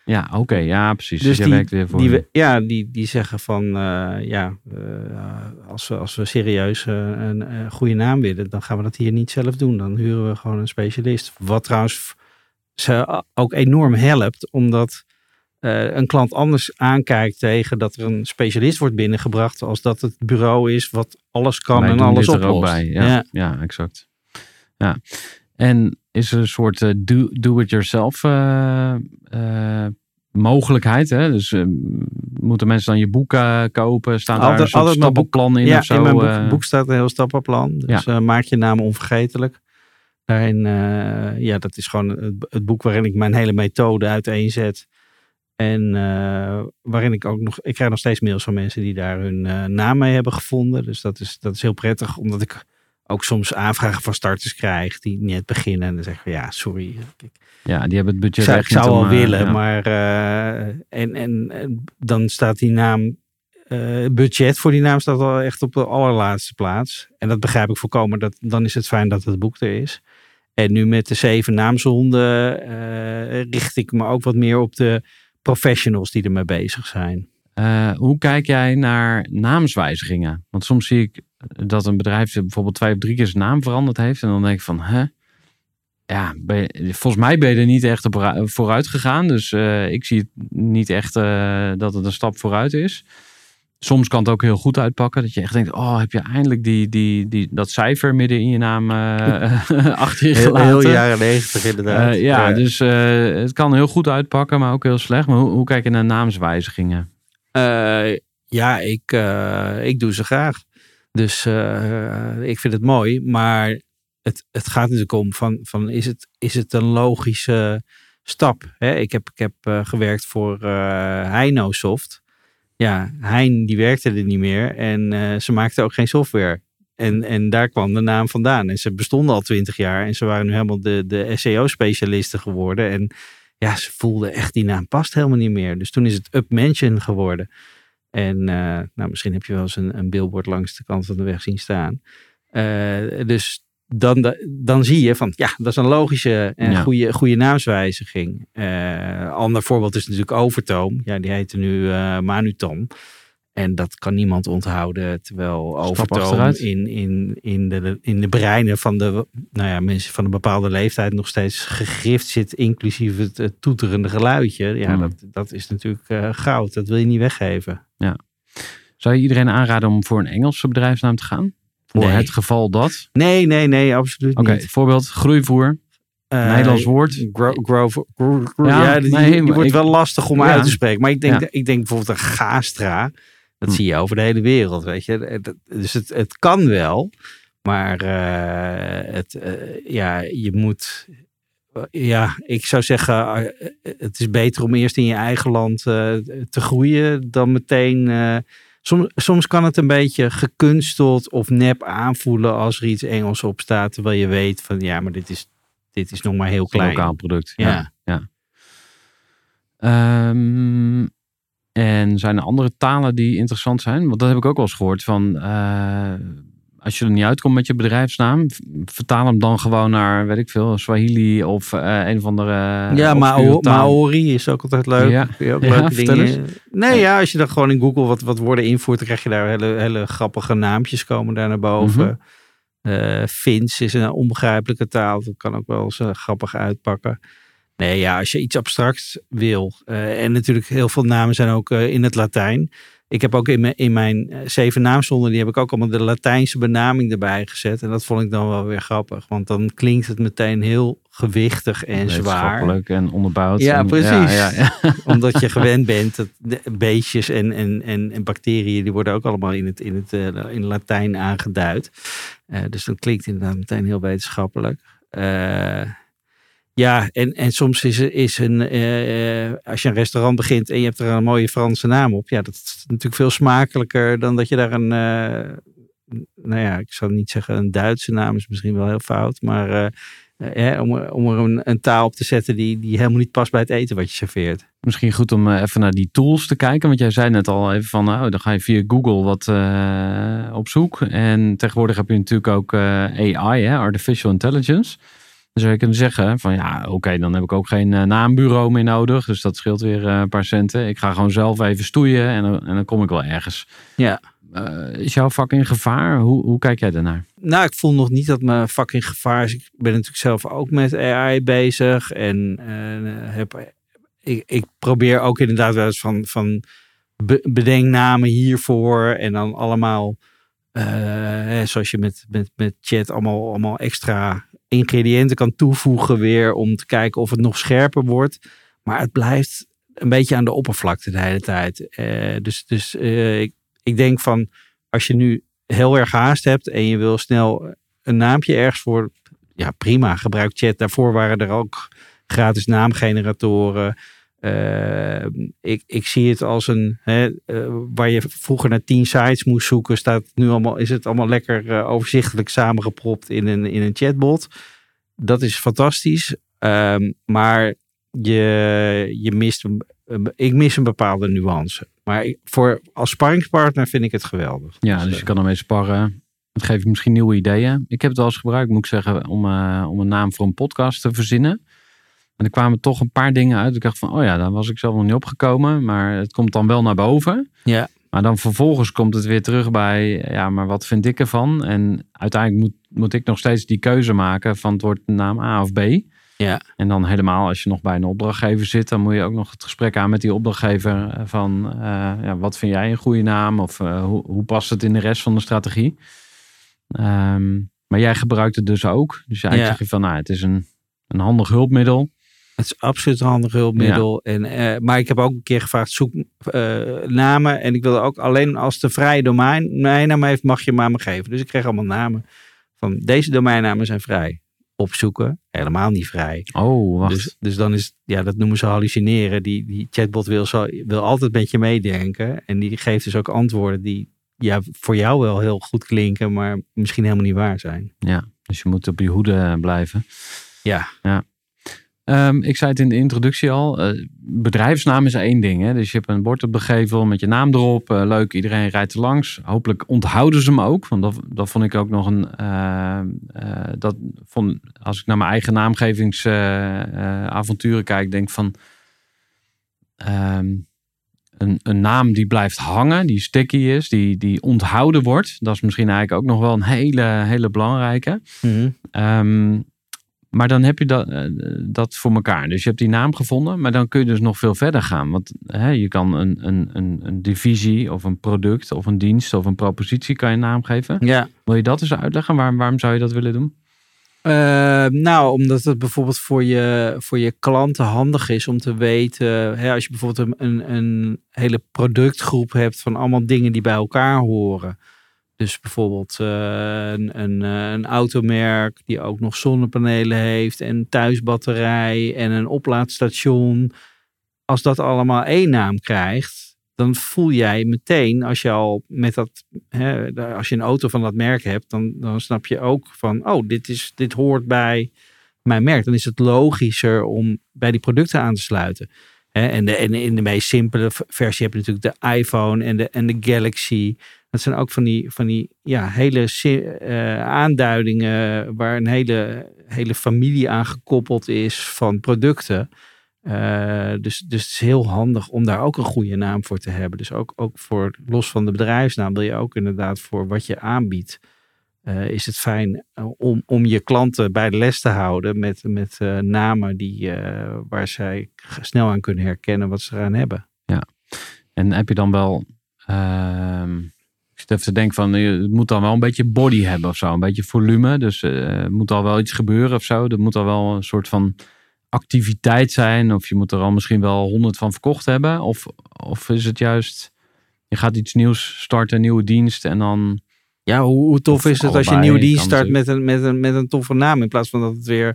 S1: Ja, oké. Okay, ja, precies.
S3: Dus,
S1: dus jij
S3: die,
S1: werkt weer voor...
S3: Die we, ja, die, die zeggen van... Uh, ja, uh, als, we, als we serieus uh, een uh, goede naam willen... dan gaan we dat hier niet zelf doen. Dan huren we gewoon een specialist. Wat trouwens ze ook enorm helpt... omdat uh, een klant anders aankijkt tegen... dat er een specialist wordt binnengebracht... als dat het bureau is wat alles kan Wij en alles oplost. Er ook bij.
S1: Ja, ja. ja, exact. Ja. En is er een soort uh, do, do-it-yourself uh, uh, mogelijkheid? Hè? Dus uh, moeten mensen dan je boek uh, kopen? Staat altijd, daar een soort stappenplan in
S3: ja,
S1: of zo?
S3: In mijn boek,
S1: uh...
S3: boek staat een heel stappenplan. Dus ja. uh, maak je naam onvergetelijk. Daarin, uh, ja, dat is gewoon het, het boek waarin ik mijn hele methode uiteenzet. En uh, waarin ik ook nog... Ik krijg nog steeds mails van mensen die daar hun uh, naam mee hebben gevonden. Dus dat is, dat is heel prettig, omdat ik... ook soms aanvragen van starters krijg die net beginnen. En dan zeggen we, ja, sorry.
S1: Ja, die hebben het budget
S3: zou,
S1: echt
S3: Ik zou wel
S1: om,
S3: willen,
S1: ja.
S3: maar... Uh, en, en, en dan staat die naam... Uh, budget voor die naam staat al echt op de allerlaatste plaats. En dat begrijp ik volkomen. Dat, dan is het fijn dat het boek er is. En nu met de zeven naamshonden... Uh, richt ik me ook wat meer op de professionals die ermee bezig zijn.
S1: Uh, hoe kijk jij naar naamswijzigingen? Want soms zie ik dat een bedrijf bijvoorbeeld twee of drie keer zijn naam veranderd heeft. En dan denk ik van, hè? Ja, ben je, volgens mij ben je er niet echt op vooruit gegaan. Dus uh, ik zie het niet echt uh, dat het een stap vooruit is. Soms kan het ook heel goed uitpakken. Dat je echt denkt, oh, heb je eindelijk die, die, die, dat cijfer midden in je naam uh, achter je gelaten.
S3: Heel, heel jaren negentig inderdaad.
S1: Uh, ja, ja, dus uh, het kan heel goed uitpakken, maar ook heel slecht. Maar hoe, hoe kijk je naar naamswijzigingen?
S3: Uh, ja, ik, uh, ik doe ze graag. Dus uh, ik vind het mooi. Maar het, het gaat natuurlijk om van, van is, het, is het een logische stap? Hè? Ik heb, ik heb uh, gewerkt voor uh, Heinosoft. Ja, Hein die werkte er niet meer. En uh, ze maakten ook geen software. En, en daar kwam de naam vandaan. En ze bestonden al twintig jaar. En ze waren nu helemaal de, de S E O-specialisten geworden. En ja, ze voelden echt, die naam past helemaal niet meer. Dus toen is het UpMention geworden. En uh, nou, misschien heb je wel eens een, een billboard langs de kant van de weg zien staan. Uh, dus dan, dan zie je van, ja, dat is een logische en ja. goede, goede naamswijziging. Uh, ander voorbeeld is natuurlijk Overtoom. Ja, die heette nu uh, Manutan. En dat kan niemand onthouden, terwijl Overtoom in, in, in, de, in de breinen van de nou ja, mensen van een bepaalde leeftijd nog steeds gegrift zit, inclusief het, het toeterende geluidje. Ja, mm. dat, dat is natuurlijk uh, goud. Dat wil je niet weggeven.
S1: Ja. Zou je iedereen aanraden om voor een Engelse bedrijfsnaam te gaan? Voor nee. het geval dat?
S3: Nee, nee, nee, absoluut
S1: okay,
S3: niet.
S1: Voorbeeld, groeivoer. Uh, Nederlands woord.
S3: Grow, grow, grow, grow, ja, ja, die, nee, die wordt ik, wel lastig om ja. uit te spreken. Maar ik denk, ja. ik denk bijvoorbeeld een gastra. Dat hm. zie je over de hele wereld, weet je. Dus het, het kan wel. Maar uh, het, uh, ja, je moet... Uh, ja, ik zou zeggen... Uh, het is beter om eerst in je eigen land uh, te groeien... dan meteen... Uh, soms, soms kan het een beetje gekunsteld of nep aanvoelen... als er iets Engels op staat... terwijl je weet van... ja, maar dit is, dit is nog maar heel klein.
S1: Een lokaal product.
S3: Ja.
S1: ja. ja. Um... En zijn er andere talen die interessant zijn? Want dat heb ik ook wel eens gehoord van... Uh, als je er niet uitkomt met je bedrijfsnaam... vertaal hem dan gewoon naar, weet ik veel... Swahili of uh, een of andere...
S3: Ja, Mao- Maori is ook altijd leuk. Ja, kun je ook
S1: ja,
S3: leuke dingen...
S1: Eens.
S3: Nee, ja. ja, als je dan gewoon in Google wat, wat woorden invoert... dan krijg je daar hele, hele grappige naampjes komen daar naar boven. Mm-hmm. Uh, Fins is een onbegrijpelijke taal. Dat kan ook wel eens uh, grappig uitpakken. Nee, ja, als je iets abstracts wil. Uh, en natuurlijk heel veel namen zijn ook uh, in het Latijn. Ik heb ook in mijn, in mijn zeven naamshonden, die heb ik ook allemaal de Latijnse benaming erbij gezet. En dat vond ik dan wel weer grappig. Want dan klinkt het meteen heel gewichtig en zwaar.
S1: Wetenschappelijk en onderbouwd.
S3: Ja,
S1: en,
S3: precies.
S1: Ja, ja, ja.
S3: Omdat je gewend bent dat de beestjes en, en, en, en bacteriën, die worden ook allemaal in het, in het, uh, in Latijn aangeduid. Uh, dus dat klinkt inderdaad meteen heel wetenschappelijk. Uh, Ja, en, en soms is, is een, uh, als je een restaurant begint en je hebt er een mooie Franse naam op. Ja, dat is natuurlijk veel smakelijker dan dat je daar een, uh, nou ja, ik zou niet zeggen een Duitse naam, is misschien wel heel fout. Maar uh, uh, ja, om, om er een, een taal op te zetten die, die helemaal niet past bij het eten wat je serveert.
S1: Misschien goed om uh, even naar die tools te kijken. Want jij zei net al even van, nou, dan ga je via Google wat uh, op zoek. En tegenwoordig heb je natuurlijk ook uh, A I, hè, Artificial Intelligence. Dan zou je kunnen zeggen van ja, oké, okay, dan heb ik ook geen uh, naambureau meer nodig. Dus dat scheelt weer uh, een paar centen. Ik ga gewoon zelf even stoeien en, en dan kom ik wel ergens.
S3: Ja.
S1: Uh, is jouw vak in gevaar? Hoe, hoe kijk jij daarnaar?
S3: Nou, ik voel nog niet dat mijn vak in gevaar is. Ik ben natuurlijk zelf ook met A I bezig. En uh, heb, ik, ik probeer ook inderdaad wel eens van, van bedenknamen hiervoor. En dan allemaal, uh, hè, zoals je met, met, met chat allemaal, allemaal extra ingrediënten kan toevoegen weer. Om te kijken of het nog scherper wordt. Maar het blijft een beetje aan de oppervlakte de hele tijd. Uh, dus dus uh, ik, ik denk van, als je nu heel erg haast hebt en je wil snel een naampje ergens voor, ja prima, gebruik chat. Daarvoor waren er ook gratis naamgeneratoren. Uh, ik, ik zie het als een, hè, uh, waar je vroeger naar tien sites moest zoeken, staat nu allemaal, is het allemaal lekker uh, overzichtelijk samengepropt in een, in een chatbot. Dat is fantastisch. Um, maar je, je mist, een, ik mis een bepaalde nuance. Maar ik, voor, als sparringspartner vind ik het geweldig.
S1: Ja, dus, dus je kan ermee sparren. Het geeft misschien nieuwe ideeën. Ik heb het wel eens gebruikt, moet ik zeggen, om, uh, om een naam voor een podcast te verzinnen. En er kwamen toch een paar dingen uit. Ik dacht van, oh ja, daar was ik zelf nog niet opgekomen. Maar het komt dan wel naar boven.
S3: Ja.
S1: Maar dan vervolgens komt het weer terug bij, ja, maar wat vind ik ervan? En uiteindelijk moet, moet ik nog steeds die keuze maken van het wordt de naam A of B.
S3: Ja.
S1: En dan helemaal als je nog bij een opdrachtgever zit, dan moet je ook nog het gesprek aan met die opdrachtgever van, uh, ja, wat vind jij een goede naam? Of uh, hoe, hoe past het in de rest van de strategie? Um, maar jij gebruikt het dus ook. Dus eigenlijk
S3: ja.
S1: zeg je van, nou, het is een, een handig hulpmiddel.
S3: Het is absoluut een handig hulpmiddel. Ja. En, uh, maar ik heb ook een keer gevraagd, zoek uh, namen. En ik wilde ook alleen als de vrije domeinnaam heeft, mag je maar me geven. Dus ik kreeg allemaal namen van deze domeinnamen zijn vrij. Opzoeken, helemaal niet vrij.
S1: Oh, wacht.
S3: Dus, dus dan is, ja, dat noemen ze hallucineren. Die, die chatbot wil, zo, wil altijd met je meedenken. En die geeft dus ook antwoorden die ja, voor jou wel heel goed klinken, maar misschien helemaal niet waar zijn.
S1: Ja, dus je moet op je hoede blijven.
S3: Ja.
S1: Ja. Um, ik zei het in de introductie al. Uh, bedrijfsnaam is één ding. Hè? Dus je hebt een bord op de gevel met je naam erop. Uh, leuk, iedereen rijdt er langs. Hopelijk onthouden ze hem ook. Want dat, dat vond ik ook nog een... Uh, uh, dat vond, als ik naar mijn eigen naamgevingsavonturen uh, uh, kijk, denk van... Um, een, een naam die blijft hangen, die sticky is, die, die onthouden wordt. Dat is misschien eigenlijk ook nog wel een hele, hele belangrijke.
S3: Mm-hmm.
S1: Um, Maar dan heb je dat, uh, dat voor elkaar. Dus je hebt die naam gevonden, maar dan kun je dus nog veel verder gaan. Want hè, je kan een, een, een, een divisie of een product of een dienst of een propositie kan je een naam geven.
S3: Ja.
S1: Wil je dat eens uitleggen? Waar, waarom zou je dat willen doen?
S3: Uh, nou, omdat het bijvoorbeeld voor je, voor je klanten handig is om te weten. Hè, als je bijvoorbeeld een, een hele productgroep hebt van allemaal dingen die bij elkaar horen. Dus bijvoorbeeld uh, een, een, een automerk die ook nog zonnepanelen heeft en een thuisbatterij en een oplaadstation. Als dat allemaal één naam krijgt, dan voel jij meteen, als je al met dat, hè, als je een auto van dat merk hebt, dan, dan snap je ook van, oh, dit, is, dit hoort bij mijn merk. Dan is het logischer om bij die producten aan te sluiten. Hè, en, de, en in de meest simpele versie heb je natuurlijk de iPhone en de, en de Galaxy. Dat zijn ook van die, van die ja, hele uh, aanduidingen waar een hele, hele familie aan gekoppeld is van producten. Uh, dus, dus het is heel handig om daar ook een goede naam voor te hebben. Dus ook, ook voor, los van de bedrijfsnaam, wil je ook inderdaad voor wat je aanbiedt. Uh, is het fijn om, om je klanten bij de les te houden met, met uh, namen die, uh, waar zij snel aan kunnen herkennen wat ze eraan hebben.
S1: Ja, en heb je dan wel... Uh... Ik zit even te denken van, het moet dan wel een beetje body hebben of zo. Een beetje volume. Dus uh, er moet al wel iets gebeuren of zo. Er moet al wel een soort van activiteit zijn. Of je moet er al misschien wel honderd van verkocht hebben. Of, of is het juist, je gaat iets nieuws starten, een nieuwe dienst en dan...
S3: Ja, hoe, hoe tof is het als je een nieuwe dienst start met een, met, een, met een toffe naam. In plaats van dat het weer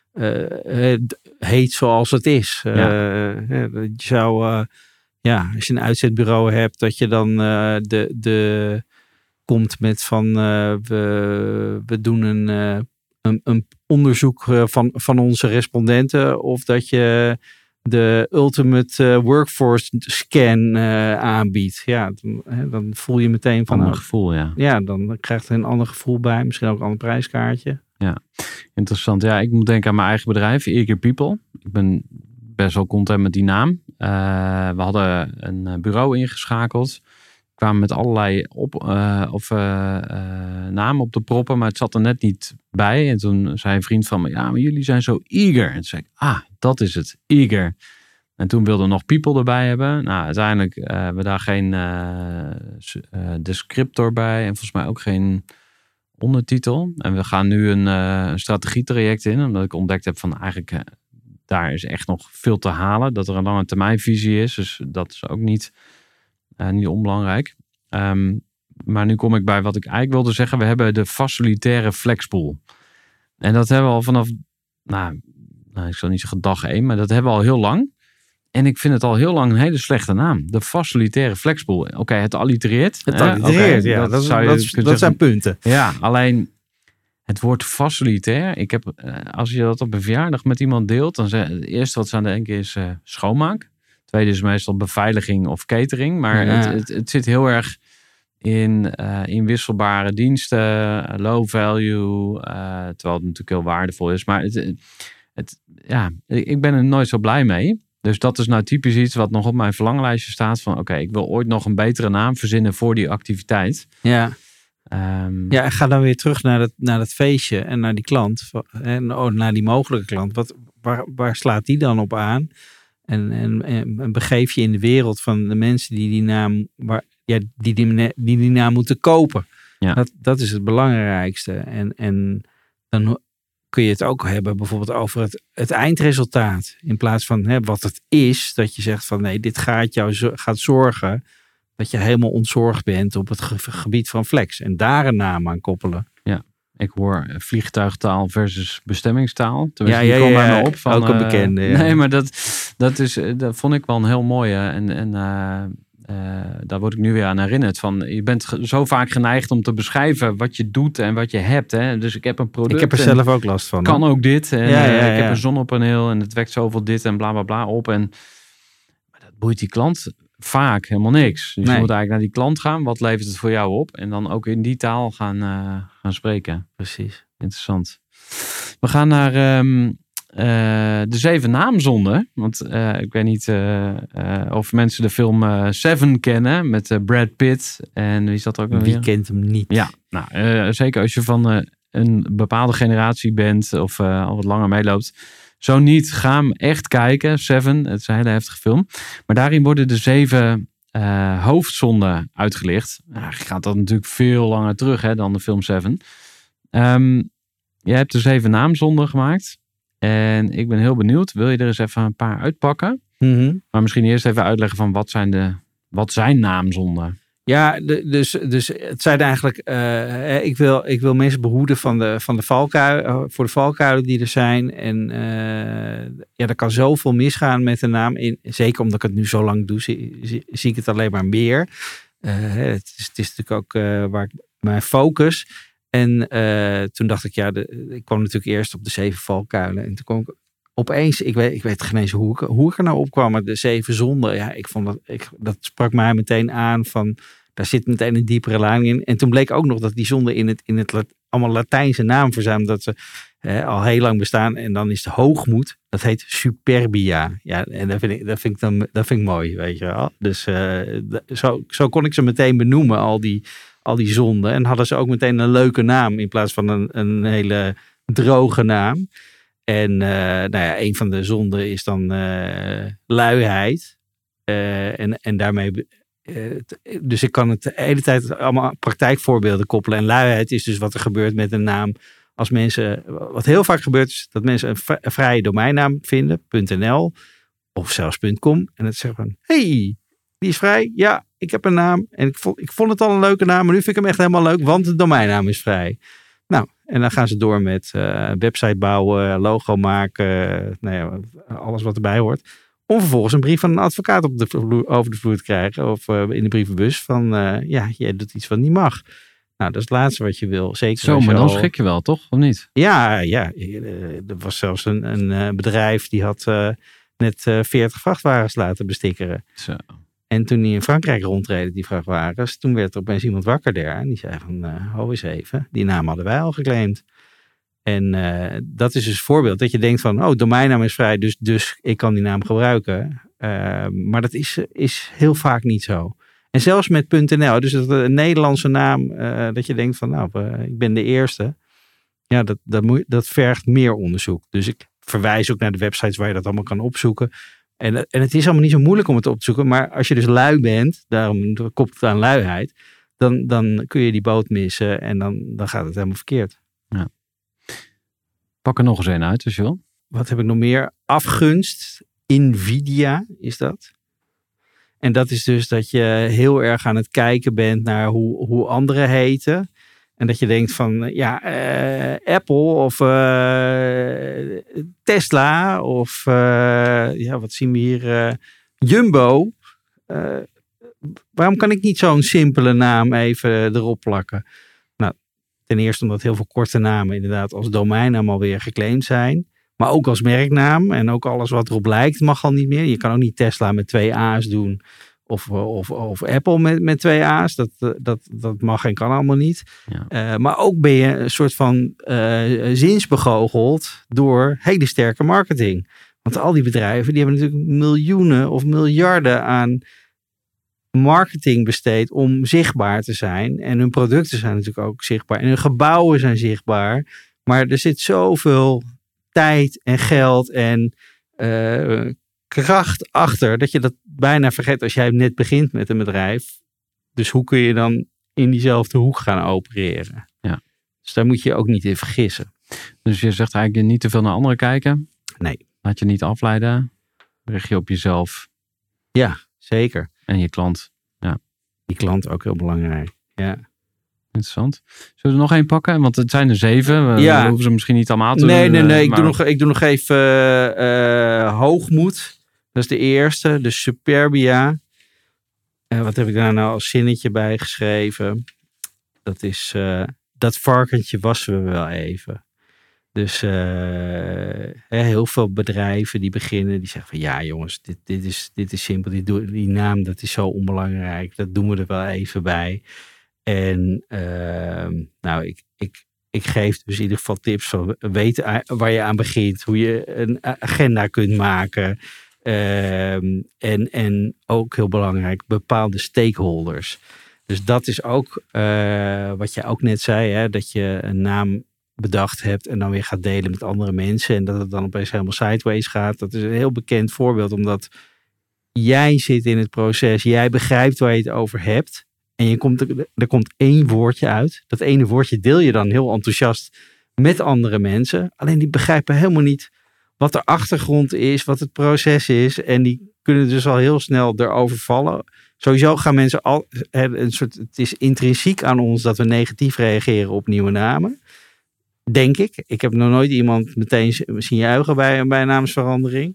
S3: uh, heet zoals het is. Ja. Uh, je zou... Uh, Ja, als je een uitzetbureau hebt, dat je dan uh, de, de komt met van uh, we, we doen een, uh, een, een onderzoek van, van onze respondenten. Of dat je de ultimate uh, workforce scan uh, aanbiedt. Ja, dan, hè, dan voel je meteen van...
S1: Ander gevoel, ja.
S3: Ja, dan krijg je er een ander gevoel bij. Misschien ook een ander prijskaartje.
S1: Ja, interessant. Ja, ik moet denken aan mijn eigen bedrijf, Eager People. Ik ben best wel content met die naam. Uh, we hadden een bureau ingeschakeld. We kwamen met allerlei op, uh, of, uh, uh, namen op de proppen, maar het zat er net niet bij. En toen zei een vriend van me, ja, maar jullie zijn zo eager. En toen zei ik, ah, dat is het, eager. En toen wilden we nog people erbij hebben. Nou, uiteindelijk uh, hebben we daar geen uh, uh, descriptor bij en volgens mij ook geen ondertitel. En we gaan nu een, uh, een strategietraject in, omdat ik ontdekt heb van eigenlijk uh, daar is echt nog veel te halen. Dat er een lange termijnvisie is, dus dat is ook niet, uh, niet onbelangrijk. Um, maar nu kom ik bij wat ik eigenlijk wilde zeggen. We hebben de facilitaire flexpool. En dat hebben we al vanaf, nou, nou ik zal niet zeggen dag één, maar dat hebben we al heel lang. En ik vind het al heel lang een hele slechte naam. De facilitaire flexpool. Oké, okay, het allitereert.
S3: Het allitereert, okay, ja. Dat, dat, zou je, dat, dat zijn punten.
S1: Ja, alleen het woord facilitair. Ik heb, als je dat op een verjaardag met iemand deelt, dan zeg het eerste wat ze aan denken is uh, schoonmaak. Het tweede is meestal beveiliging of catering. Maar ja. het, het, het zit heel erg in uh, inwisselbare diensten, low value. Uh, terwijl het natuurlijk heel waardevol is. Maar het, het, ja, ik ben er nooit zo blij mee. Dus dat is nou typisch iets wat nog op mijn verlanglijstje staat. Van oké, okay, ik wil ooit nog een betere naam verzinnen voor die activiteit.
S3: Ja, um, ja en ga dan weer terug naar dat, naar dat feestje en naar die klant. En oh, naar die mogelijke klant. Wat, waar, waar slaat die dan op aan? En, en, en begeef je in de wereld van de mensen die die naam, waar, ja, die, die, die, die naam moeten kopen. Ja. Dat, dat is het belangrijkste. En, en dan kun je het ook hebben bijvoorbeeld over het, het eindresultaat. In plaats van hè, wat het is, dat je zegt van nee, dit gaat jou gaat zorgen dat je helemaal ontzorgd bent op het ge- gebied van flex. En daar een naam aan koppelen.
S1: Ja, ik hoor vliegtuigtaal versus bestemmingstaal. Tenminste,
S3: ja, ja,
S1: die
S3: ja,
S1: kwam
S3: ja,
S1: bij me op. Van,
S3: ook een bekende. Ja.
S1: Nee, maar dat, dat, is, dat vond ik wel een heel mooie. En, en uh, uh, daar word ik nu weer aan herinnerd. Van, je bent ge- zo vaak geneigd om te beschrijven wat je doet en wat je hebt. Hè? Dus ik heb een product.
S3: Ik heb er zelf ook last van.
S1: Kan hè? Ook dit. En,
S3: ja, ja, ja,
S1: uh, ik
S3: ja.
S1: heb een zonnepaneel en het wekt zoveel dit en bla bla bla op. En maar dat boeit die klant vaak helemaal niks. Dus nee. Je moet eigenlijk naar die klant gaan. Wat levert het voor jou op? En dan ook in die taal gaan, uh, gaan spreken.
S3: Precies.
S1: Interessant. We gaan naar um, uh, de zeven naamzonden. Want uh, ik weet niet uh, uh, of mensen de film uh, Seven kennen. Met uh, Brad Pitt. En wie zat er ook nog
S3: Wie
S1: weer?
S3: kent hem niet?
S1: Ja, nou, uh, zeker als je van uh, een bepaalde generatie bent. Of uh, al wat langer meeloopt. Zo niet, ga hem echt kijken. Seven, het is een hele heftige film. Maar daarin worden de zeven uh, hoofdzonden uitgelicht. Nou, gaat dat natuurlijk veel langer terug hè, dan de film Seven. Um, jij hebt de zeven naamzonden gemaakt. En ik ben heel benieuwd. Wil je er eens even een paar uitpakken?
S3: Mm-hmm.
S1: Maar misschien eerst even uitleggen van wat zijn, de, wat zijn naamzonden?
S3: Ja, de, dus, dus het zijn eigenlijk, uh, ik, wil, ik wil mensen behoeden van de, van de valkuilen, voor de valkuilen die er zijn. En uh, ja, er kan zoveel misgaan met de naam. In, zeker omdat ik het nu zo lang doe, zie, zie, zie ik het alleen maar meer. Uh, het, is, het is natuurlijk ook uh, waar ik mijn focus. En uh, toen dacht ik, ja, de, ik kwam natuurlijk eerst op de zeven valkuilen. En toen kwam ik opeens, ik weet, ik weet geen eens hoe ik, hoe ik er nou op kwam, maar de zeven zonden, ja, ik vond dat, ik, dat sprak mij meteen aan van, daar zit meteen een diepere lading in. En toen bleek ook nog dat die zonden in het, in het Lat, allemaal Latijnse naam verzamelen, dat ze eh, al heel lang bestaan. En dan is de hoogmoed, dat heet superbia. Ja, en dat vind ik, dat vind ik, dan, dat vind ik mooi, weet je wel. Dus uh, zo, zo kon ik ze meteen benoemen, al die, al die zonden. En hadden ze ook meteen een leuke naam, in plaats van een, een hele droge naam. En uh, nou ja, een van de zonden is dan uh, luiheid. Uh, en, en daarmee... Uh, dus ik kan het de hele tijd allemaal praktijkvoorbeelden koppelen. En luiheid is dus wat er gebeurt met een naam. Als mensen... Wat heel vaak gebeurt is dat mensen een, v- een vrije domeinnaam vinden. .nl of zelfs .com. En dat zeggen van... Hey, die is vrij. Ja, ik heb een naam. En ik vond, ik vond het al een leuke naam. Maar nu vind ik hem echt helemaal leuk. Want de domeinnaam is vrij. Nou, en dan gaan ze door met uh, website bouwen, logo maken, uh, nou ja, alles wat erbij hoort. Om vervolgens een brief van een advocaat op de vloer, over de vloer te krijgen. Of uh, in de brievenbus van, uh, ja, jij doet iets wat niet mag. Nou, dat is het laatste wat je wil. Zeker
S1: Zo, maar dan al... schrik je wel, toch? Of niet?
S3: Ja, ja. Er was zelfs een, een bedrijf die had uh, net uh, veertig vrachtwagens laten bestikkeren.
S1: Zo.
S3: En toen die in Frankrijk rondreden, die vrachtwagens, toen werd er opeens iemand wakker daar. En die zei van, uh, hou eens even, die naam hadden wij al geclaimd. En uh, dat is dus een voorbeeld dat je denkt van, oh, domeinnaam is vrij, dus, dus ik kan die naam gebruiken. Uh, maar dat is, is heel vaak niet zo. En zelfs met .nl, dus een Nederlandse naam, uh, dat je denkt van, nou, uh, ik ben de eerste. Ja, dat, dat, moet, dat vergt meer onderzoek. Dus ik verwijs ook naar de websites waar je dat allemaal kan opzoeken. En, en het is allemaal niet zo moeilijk om het op te zoeken. Maar als je dus lui bent, daarom koppelt het aan luiheid. Dan, dan kun je die boot missen en dan, dan gaat het helemaal verkeerd.
S1: Ja. Pak er nog eens een uit als je wil.
S3: Wat heb ik nog meer? Afgunst. Invidia is dat. En dat is dus dat je heel erg aan het kijken bent naar hoe, hoe anderen heten. En dat je denkt van, ja, uh, Apple of uh, Tesla of, uh, ja, wat zien we hier? Uh, Jumbo. Uh, waarom kan ik niet zo'n simpele naam even erop plakken? Nou, ten eerste omdat heel veel korte namen inderdaad als domeinnaam alweer geclaimd zijn. Maar ook als merknaam en ook alles wat erop lijkt mag al niet meer. Je kan ook niet Tesla met twee A's doen. Of, of, of Apple met, met twee A's. Dat, dat, dat mag en kan allemaal niet. Ja. Uh, maar ook ben je een soort van uh, zinsbegoocheld door hele sterke marketing. Want al die bedrijven die hebben natuurlijk miljoenen of miljarden aan marketing besteed om zichtbaar te zijn. En hun producten zijn natuurlijk ook zichtbaar. En hun gebouwen zijn zichtbaar. Maar er zit zoveel tijd en geld en uh, kracht achter, dat je dat bijna vergeet als jij net begint met een bedrijf. Dus hoe kun je dan in diezelfde hoek gaan opereren?
S1: Ja.
S3: Dus daar moet je ook niet in vergissen.
S1: Dus je zegt eigenlijk niet te veel naar anderen kijken?
S3: Nee.
S1: Laat je niet afleiden? Richt je op jezelf?
S3: Ja, zeker.
S1: En je klant? Ja.
S3: Die klant ook heel belangrijk. Ja.
S1: Interessant. Zullen we er nog één pakken? Want het zijn er zeven. We
S3: ja.
S1: hoeven ze misschien niet allemaal te
S3: nee,
S1: doen.
S3: Nee, nee, nee.
S1: Maar...
S3: Ik, doe nog, ik doe nog even uh, uh, hoogmoed. Dat is de eerste. De Superbia. Uh, wat heb ik daar nou als zinnetje bij geschreven? Dat is, uh, dat varkentje wassen we wel even. Dus uh, heel veel bedrijven die beginnen, die zeggen van ja jongens, dit, dit, is, dit is simpel. Die, die naam, dat is zo onbelangrijk. Dat doen we er wel even bij. En uh, nou, ik, ik, ik geef dus in ieder geval tips van weet waar je aan begint. Hoe je een agenda kunt maken. Uh, en, en ook heel belangrijk, bepaalde stakeholders. Dus dat is ook uh, wat je ook net zei. Hè, dat je een naam bedacht hebt en dan weer gaat delen met andere mensen. En dat het dan opeens helemaal sideways gaat. Dat is een heel bekend voorbeeld. Omdat jij zit in het proces. Jij begrijpt waar je het over hebt. En je komt, er komt één woordje uit. Dat ene woordje deel je dan heel enthousiast met andere mensen. Alleen die begrijpen helemaal niet wat de achtergrond is, wat het proces is. En die kunnen dus al heel snel erover vallen. Sowieso gaan mensen al een soort. Het is intrinsiek aan ons dat we negatief reageren op nieuwe namen. Denk ik. Ik heb nog nooit iemand meteen zien juichen bij, bij een naamsverandering.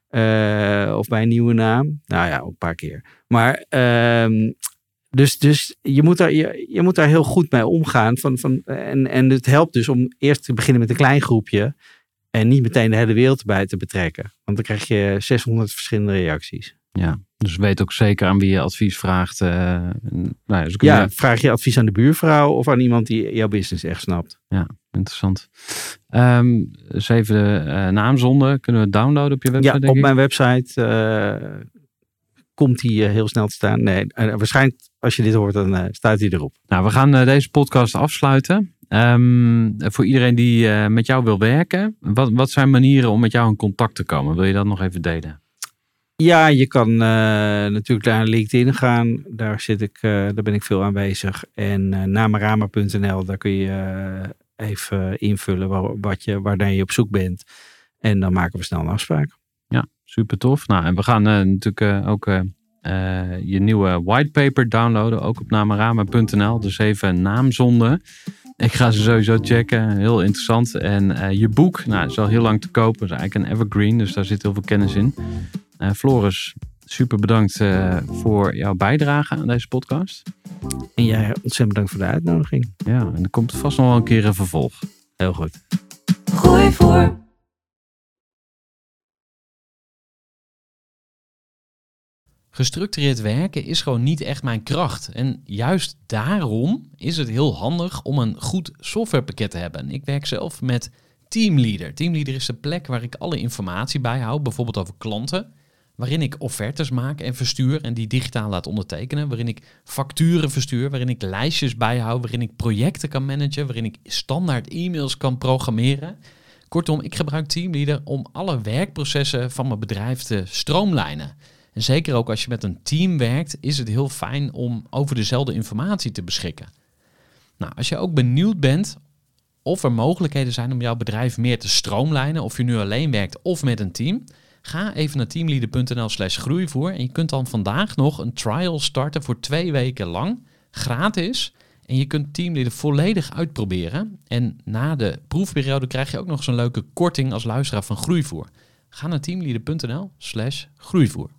S3: Uh, of bij een nieuwe naam. Nou ja, ook een paar keer. Maar uh, dus, dus je, moet daar, je, je moet daar heel goed mee omgaan. Van, van, en, en het helpt dus om eerst te beginnen met een klein groepje. En niet meteen de hele wereld erbij te betrekken. Want dan krijg je zeshonderd verschillende reacties.
S1: Ja, dus weet ook zeker aan wie je advies vraagt. Uh, nou, dus
S3: ja,
S1: je...
S3: vraag je advies aan de buurvrouw of aan iemand die jouw business echt snapt.
S1: Ja, interessant. Um, dus even de uh, naamzonde. Kunnen we downloaden op je website?
S3: Ja,
S1: denk
S3: op
S1: ik?
S3: mijn website uh, komt die uh, heel snel te staan. Nee, uh, waarschijnlijk als je dit hoort, dan uh, staat hij erop.
S1: Nou, we gaan uh, deze podcast afsluiten. Um, voor iedereen die uh, met jou wil werken, wat, wat zijn manieren om met jou in contact te komen? Wil je dat nog even delen?
S3: Ja, je kan uh, natuurlijk naar LinkedIn gaan. Daar zit ik, uh, daar ben ik veel aanwezig. En uh, namarama punt n l, daar kun je uh, even invullen waar, wat je, waar je op zoek bent. En dan maken we snel een afspraak.
S1: Ja, super tof. Nou, en we gaan uh, natuurlijk uh, ook uh, uh, je nieuwe whitepaper downloaden, ook op namarama punt n l. Dus even naamzonde. Ik ga ze sowieso checken. Heel interessant. En uh, je boek, nou, is al heel lang te kopen. Dat is eigenlijk een evergreen, dus daar zit heel veel kennis in. Uh, Floris, super bedankt uh, voor jouw bijdrage aan deze podcast.
S3: En jij ontzettend bedankt voor de uitnodiging.
S1: Ja, en er komt vast nog wel een keer een vervolg.
S3: Heel goed.
S2: Gooi voor.
S1: Gestructureerd werken is gewoon niet echt mijn kracht. En juist daarom is het heel handig om een goed softwarepakket te hebben. Ik werk zelf met Teamleader. Teamleader is de plek waar ik alle informatie bijhoud, bijvoorbeeld over klanten, waarin ik offertes maak en verstuur en die digitaal laat ondertekenen, waarin ik facturen verstuur, waarin ik lijstjes bijhoud, waarin ik projecten kan managen, waarin ik standaard e-mails kan programmeren. Kortom, ik gebruik Teamleader om alle werkprocessen van mijn bedrijf te stroomlijnen. En zeker ook als je met een team werkt, is het heel fijn om over dezelfde informatie te beschikken. Nou, als je ook benieuwd bent of er mogelijkheden zijn om jouw bedrijf meer te stroomlijnen, of je nu alleen werkt of met een team, ga even naar teamleader.nl slash groeivoer en je kunt dan vandaag nog een trial starten voor twee weken lang, gratis. En je kunt Teamleader volledig uitproberen. En na de proefperiode krijg je ook nog zo'n leuke korting als luisteraar van Groeivoer. Ga naar teamleader.nl slash groeivoer.